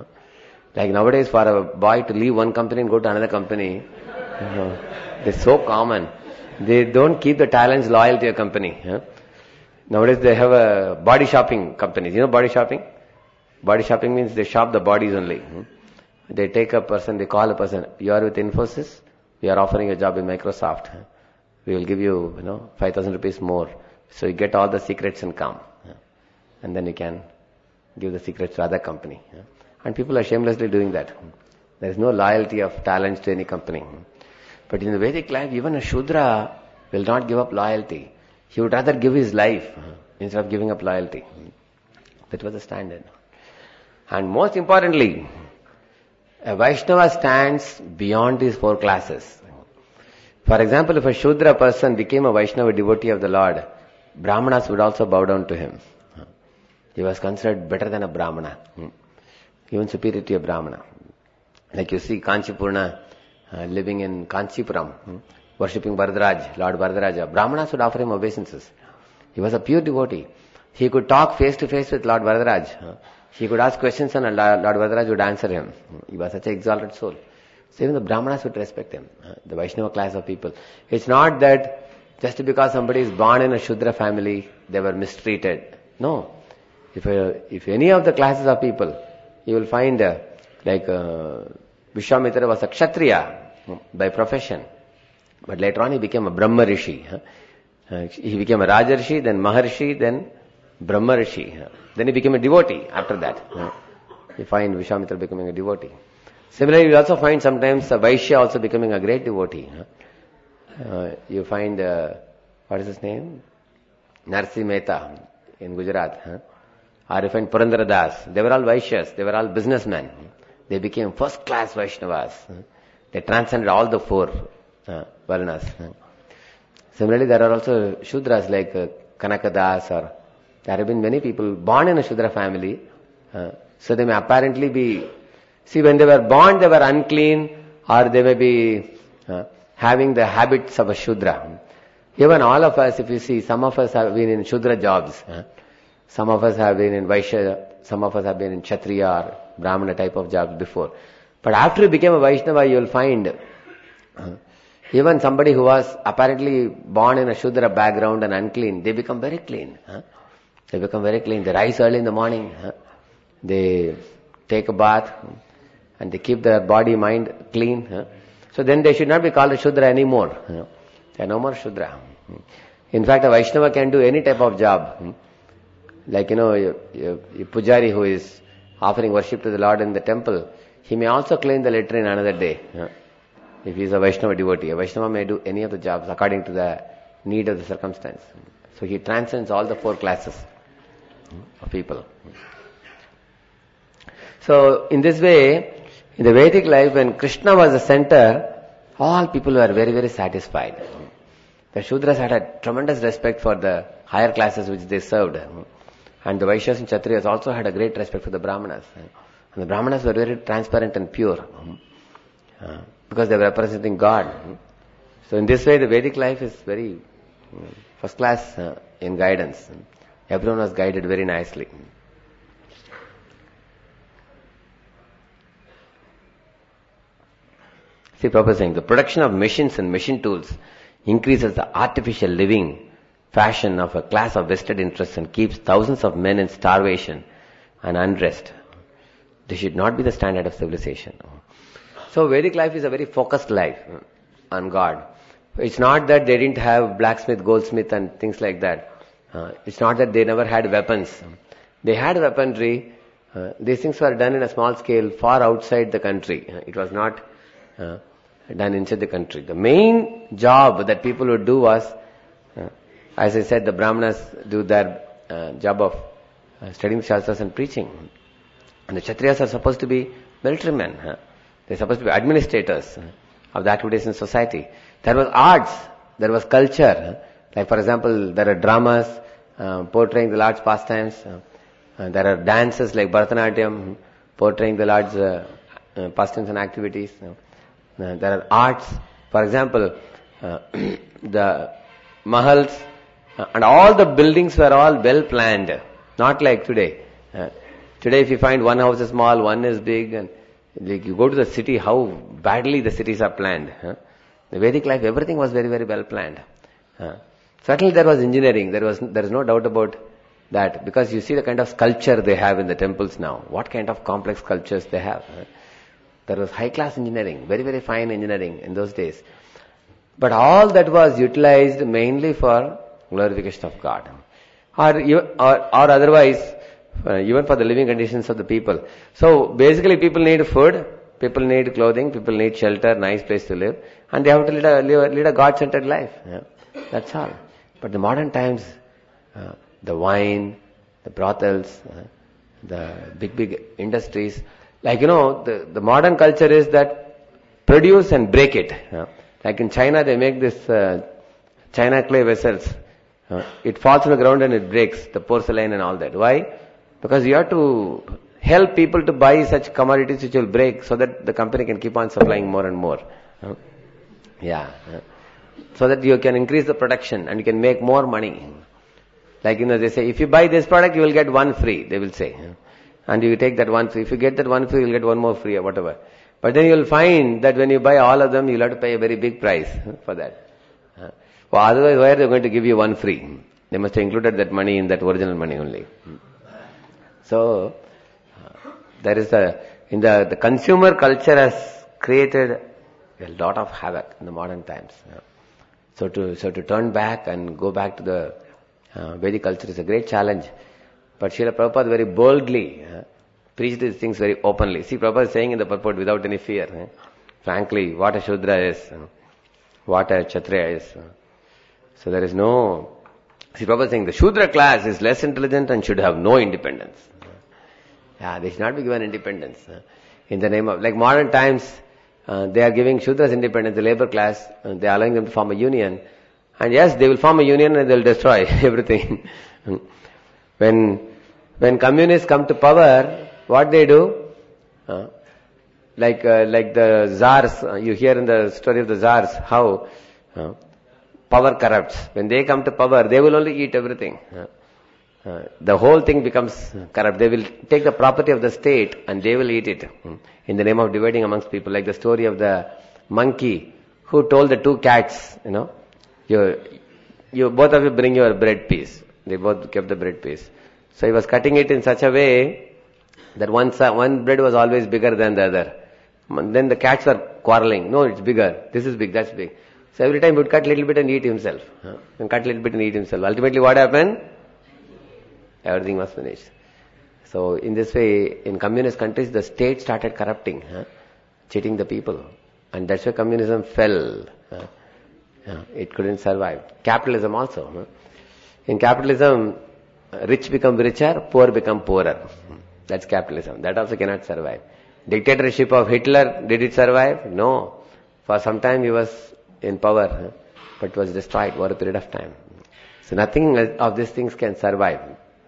Like nowadays, for a boy to leave one company and go to another company, you know, it's so common. They don't keep the talents loyal to a company. Nowadays they have a body shopping companies. You know body shopping? Body shopping means they shop the bodies only. They take a person, they call a person, you are with Infosys, we are offering a job in Microsoft. We will give you, you know, five thousand rupees more. So you get all the secrets and come. And then you can give the secrets to other company. And people are shamelessly doing that. There is no loyalty of talents to any company. But in the Vedic life, even a Shudra will not give up loyalty. He would rather give his life instead of giving up loyalty. That was the standard. And most importantly, a Vaishnava stands beyond these four classes. For example, if a Shudra person became a Vaishnava devotee of the Lord, Brahmanas would also bow down to him. He was considered better than a Brahmana, even superior to a Brahmana. Like you see Kanchipurna uh, living in Kanchipuram, hmm, worshipping Varadaraj, Lord Varadaraja. Brahmanas would offer him obeisances. He was a pure devotee. He could talk face to face with Lord Varadaraj. Huh? He could ask questions and Lord Varadaraj would answer him. He was such an exalted soul. So even the Brahmanas would respect him, huh? The Vaishnava class of people. It's not that just because somebody is born in a Shudra family, they were mistreated. No. If uh, if any of the classes of people, you will find uh, like uh, Vishwamitra was a Kshatriya by profession. But later on he became a Brahma Rishi. Huh? Uh, he became a Rajarshi, then Maharshi, then Brahma Rishi. Huh? Then he became a devotee after that. Huh? You find Vishwamitra becoming a devotee. Similarly, you also find sometimes a Vaishya also becoming a great devotee. Huh? Uh, you find, uh, what is his name? Narsi Mehta in Gujarat. Huh? Or you find Purandara Das. They were all Vaishyas. They were all businessmen. They became first-class Vaishnavas. Huh? They transcended all the four uh, Varnas. Huh? Similarly, there are also Shudras like uh, Kanakadas, or there have been many people born in a Shudra family. Uh, so they may apparently be, see, when they were born, they were unclean, or they may be uh, having the habits of a Shudra. Even all of us, if you see, some of us have been in Shudra jobs. Huh? Some of us have been in Vaishya, some of us have been in Kshatriya or Brahmana type of jobs before. But after you became a Vaishnava, you will find uh, even somebody who was apparently born in a Shudra background and unclean, they become very clean. Huh? They become very clean. They rise early in the morning. Huh? They take a bath, and they keep their body, mind clean. So then they should not be called a Shudra anymore. They are no more Shudra. In fact, a Vaishnava can do any type of job. Like, you know, a, a, a Pujari who is offering worship to the Lord in the temple, he may also clean the latrine another day. If he is a Vaishnava devotee, a Vaishnava may do any of the jobs according to the need of the circumstance. So he transcends all the four classes of people. So in this way, in the Vedic life, when Krishna was the center, all people were very, very satisfied. The Shudras had a tremendous respect for the higher classes which they served. And the Vaishyas and Kshatriyas also had a great respect for the Brahmanas. And the Brahmanas were very transparent and pure. Because they were representing God. So in this way, the Vedic life is very first class in guidance. Everyone was guided very nicely. See, Prabhupada is saying, the production of machines and machine tools increases the artificial living fashion of a class of vested interests and keeps thousands of men in starvation and unrest. This should not be the standard of civilization. So Vedic life is a very focused life on God. It's not that they didn't have blacksmith, goldsmith and things like that. Uh, it's not that they never had weapons. They had weaponry. Uh, these things were done in a small scale far outside the country. Uh, it was not uh, done inside the country. The main job that people would do was, uh, as I said, the Brahmanas do their uh, job of uh, studying the Shastras and preaching. And the Kshatriyas are supposed to be military men. Huh? They're supposed to be administrators uh, of the activities in society. There was arts, there was culture. Like for example, there are dramas uh, portraying the Lord's pastimes. Uh, uh, there are dances like Bharatanatyam portraying the Lord's uh, uh, pastimes and activities. Uh, uh, there are arts. For example, uh, the mahals uh, and all the buildings were all well planned. Not like today. Uh, today if you find one house is small, one is big, and like you go to the city, how badly the cities are planned. Huh? The Vedic life, everything was very, very well planned. Uh, certainly there was engineering. There was, there is no doubt about that. Because you see the kind of sculpture they have in the temples now. What kind of complex sculptures they have. Uh, there was high class engineering. Very, very fine engineering in those days. But all that was utilized mainly for glorification of God. Or, or, or otherwise, uh, even for the living conditions of the people. So basically people need food. People need clothing, people need shelter, nice place to live, and they have to lead a, lead a, lead a God-centered life. Yeah. That's all. But the modern times, uh, the wine, the brothels, uh, the big, big industries, like, you know, the, the modern culture is that produce and break it. Yeah. Like in China, they make this uh, China clay vessels. Uh, it falls to the ground and it breaks, the porcelain and all that. Why? Because you have to help people to buy such commodities which will break so that the company can keep on supplying more and more. Huh? Yeah. So that you can increase the production and you can make more money. Like, you know, they say, if you buy this product, you will get one free, they will say. And you take that one free. If you get that one free, you will get one more free or whatever. But then you will find that when you buy all of them, you will have to pay a very big price for that. Well, otherwise, why are they going to give you one free? They must have included that money in that original money only. So, there is a, in the, the consumer culture has created a lot of havoc in the modern times. Yeah. So to, so to turn back and go back to the uh, Vedic culture is a great challenge. But Srila Prabhupada very boldly uh, preached these things very openly. See, Prabhupada is saying in the purport without any fear. Eh? Frankly, what a Shudra is, uh, what a Kshatriya is. Uh. So there is no, see, Prabhupada is saying the Shudra class is less intelligent and should have no independence. Yeah, they should not be given independence. Uh, in the name of, like modern times, uh, they are giving Shudras independence, the labor class, uh, they are allowing them to form a union. And yes, they will form a union and they will destroy everything. when, when communists come to power, what they do? Uh, like, uh, like the czars, uh, you hear in the story of the czars, how uh, power corrupts. When they come to power, they will only eat everything. Uh, Uh, the whole thing becomes corrupt. They will take the property of the state and they will eat it in the name of dividing amongst people. Like the story of the monkey who told the two cats, you know, you, you both of you bring your bread piece. They both kept the bread piece. So he was cutting it in such a way That one, one bread was always bigger than the other. Then the cats were quarreling. No, it's bigger. This is big, that's big. So every time he would cut a little bit and eat himself. Huh? And cut a little bit and eat himself. Ultimately what happened? Everything was finished. So in this way, in communist countries, the state started corrupting, huh? cheating the people. And that's why communism fell. Huh? Yeah, it couldn't survive. Capitalism also. Huh? In capitalism, rich become richer, poor become poorer. That's capitalism. That also cannot survive. Dictatorship of Hitler, did it survive? No. For some time he was in power, huh? but was destroyed over a period of time. So nothing of these things can survive.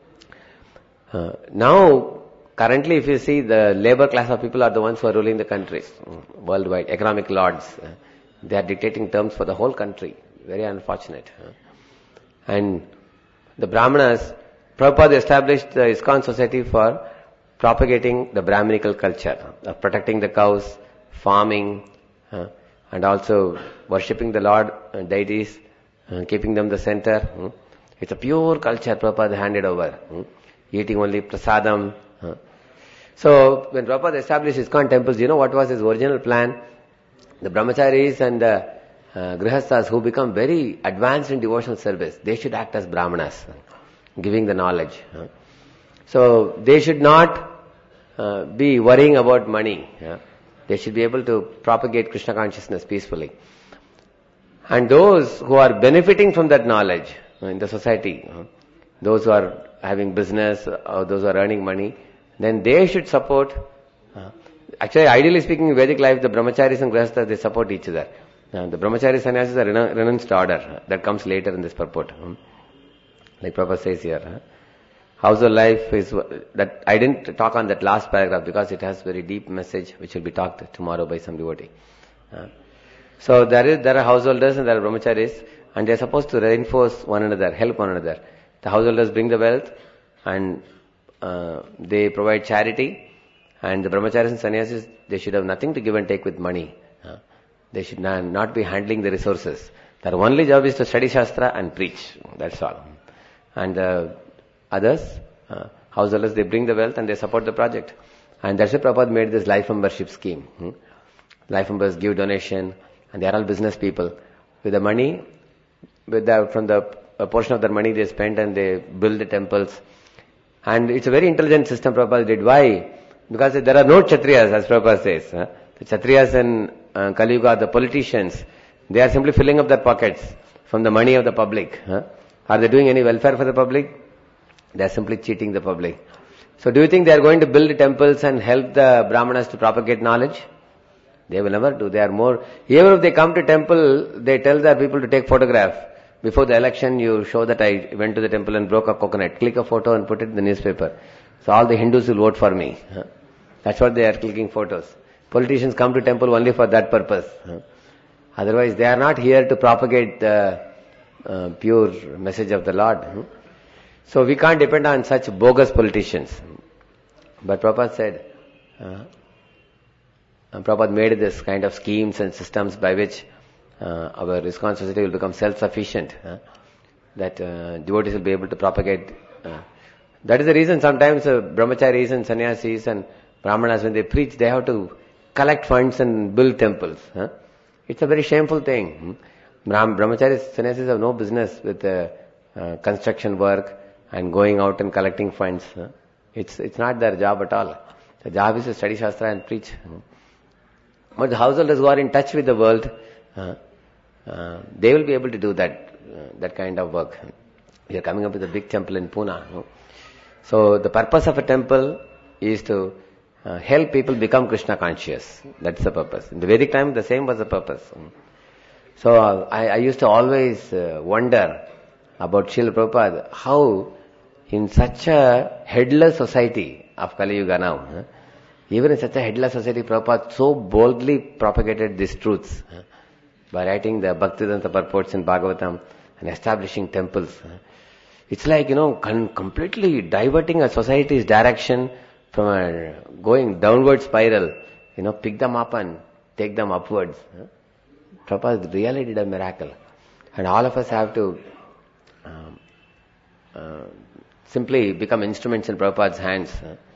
Uh, now, currently if you see, the labor class of people are the ones who are ruling the countries worldwide, economic lords. Uh, they are dictating terms for the whole country. Very unfortunate. Uh. And the Brahmanas, Prabhupada established the ISKCON society for propagating the Brahminical culture, of protecting the cows, farming, uh, and also worshipping the Lord uh, deities, uh, keeping them the center. Hmm. It's a pure culture Prabhupada handed over. Hmm. Eating only prasadam. Huh. So, when Prabhupada established ISKCON temples, you know what was his original plan? The brahmacharis and the uh, grihasthas who become very advanced in devotional service, they should act as brahmanas, giving the knowledge. Huh. So, they should not uh, be worrying about money. Yeah. They should be able to propagate Krishna consciousness peacefully. And those who are benefiting from that knowledge uh, in the society, uh, those who are having business or those who are earning money, then they should support. Uh, actually, ideally speaking, in Vedic life, the brahmacharis and grihasthas, they support each other. Uh, the brahmachari sannyasis are renu- renounced order. Uh, that comes later in this purport. Um, like Prabhupada says here. Uh, household life is, that I didn't talk on that last paragraph because it has very deep message which will be talked tomorrow by some devotee. Uh, so there is, there are householders and there are brahmacharis, and they are supposed to reinforce one another, help one another. The householders bring the wealth and uh, they provide charity, and the brahmacharis and sannyasis, they should have nothing to give and take with money. Uh, they should not, not be handling the resources. Their only job is to study Shastra and preach. That's all. And the others, uh, householders, they bring the wealth and they support the project. And that's why Prabhupada made this life membership scheme. Hmm? Life members give donation, and they are all business people. With the money, with the, from the a portion of their money they spend and they build the temples. And it's a very intelligent system Prabhupada did. Why? Because there are no Kshatriyas, as Prabhupada says. Huh? The Kshatriyas in uh, Kali Yuga, the politicians, they are simply filling up their pockets from the money of the public. Huh? Are they doing any welfare for the public? They are simply cheating the public. So do you think they are going to build temples and help the Brahmanas to propagate knowledge? They will never do. They are more, even if they come to temple, they tell their people to take photograph. Before the election, you show that I went to the temple and broke a coconut. Click a photo and put it in the newspaper. So all the Hindus will vote for me. Huh? That's what they are clicking photos. Politicians come to temple only for that purpose. Huh? Otherwise, they are not here to propagate the uh, pure message of the Lord. Huh? So we can't depend on such bogus politicians. But Prabhupada said, uh, Prabhupada made this kind of schemes and systems by which Uh, our ISKCON society will become self-sufficient, uh, that uh, devotees will be able to propagate. Uh, that is the reason sometimes uh, brahmacharis and sannyasis and brahmanas, when they preach, they have to collect funds and build temples. Huh? It's a very shameful thing. Hmm? Brahm, brahmacharis, sannyasis have no business with uh, uh, construction work and going out and collecting funds. Huh? It's it's not their job at all. The job is to study Shastra and preach. Hmm? But the householders who are in touch with the world, uh, Uh, they will be able to do that uh, that kind of work. We are coming up with a big temple in Pune. No? So the purpose of a temple is to uh, help people become Krishna conscious. That's the purpose. In the Vedic time, the same was the purpose. So uh, I, I used to always uh, wonder about Srila Prabhupada, how in such a headless society of Kali Yuga now, huh, even in such a headless society, Prabhupada so boldly propagated these truths. Huh, by writing the Bhaktivedanta purports in Bhagavatam and establishing temples. It's like, you know, con- completely diverting a society's direction from a going downward spiral. You know, pick them up and take them upwards. Prabhupada really did a miracle. And all of us have to um, uh, simply become instruments in Prabhupada's hands.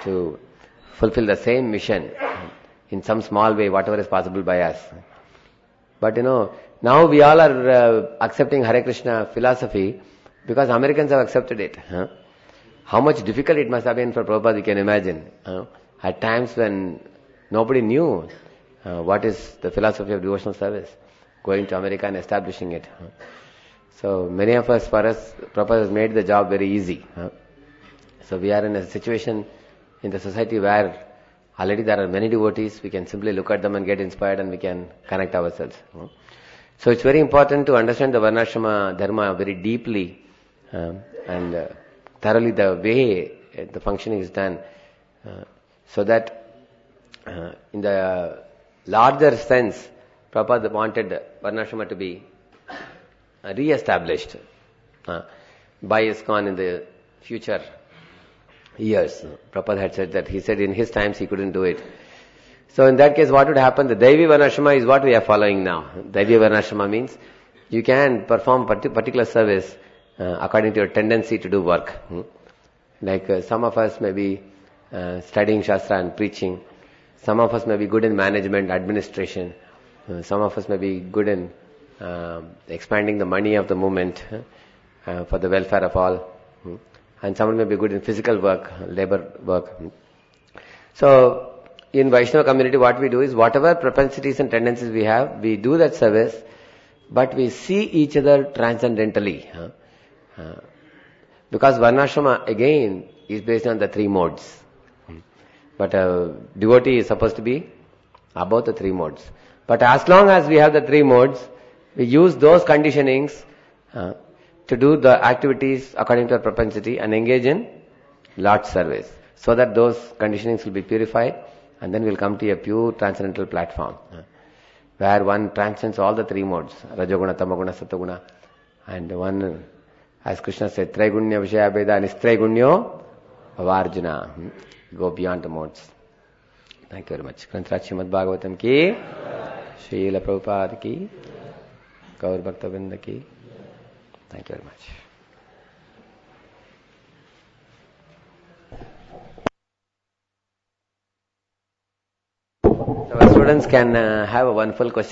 to fulfill the same mission in some small way, whatever is possible by us. But you know, now we all are uh, accepting Hare Krishna philosophy because Americans have accepted it. Huh? How much difficult it must have been for Prabhupada, you can imagine. Huh? At times when nobody knew uh, what is the philosophy of devotional service, going to America and establishing it. Huh? So many of us, for us, Prabhupada has made the job very easy. Huh? So we are in a situation in the society where already there are many devotees, we can simply look at them and get inspired and we can connect ourselves. Huh? So it's very important to understand the Varnashrama Dharma very deeply uh, and uh, thoroughly the way the functioning is done uh, so that uh, in the larger sense, Prabhupada wanted Varnashrama to be uh, re-established uh, by ISKCON in the future years. Prabhupada had said that. He said in his times he couldn't do it. So in that case, what would happen? The Daivi Varnashrama is what we are following now. Daivi Varnashrama means you can perform particular service uh, according to your tendency to do work. Hmm? Like uh, some of us may be uh, studying Shastra and preaching. Some of us may be good in management, administration. Uh, some of us may be good in uh, expanding the money of the movement uh, for the welfare of all. Hmm? And someone may be good in physical work, labor work. Hmm? So, in Vaishnava community, what we do is whatever propensities and tendencies we have, we do that service, but we see each other transcendentally. Huh? Uh, because Varnashrama, again, is based on the three modes. But a devotee is supposed to be above the three modes. But as long as we have the three modes, we use those conditionings uh, to do the activities according to our propensity and engage in Lord's service, so that those conditionings will be purified. And then we'll come to a pure transcendental platform, uh, where one transcends all the three modes, Rajoguna, Tamaguna, Sataguna. And one, as Krishna said, Traigunya Vishaya Veda Nistraigunya Avarjuna. Hmm? Go beyond the modes. Thank you very much. Granthrat Srimad Bhagavatam ki, Srila Prabhupada ki, Gaur Bhakta Vrinda ki. Thank you very much. Our students can uh, have a wonderful question.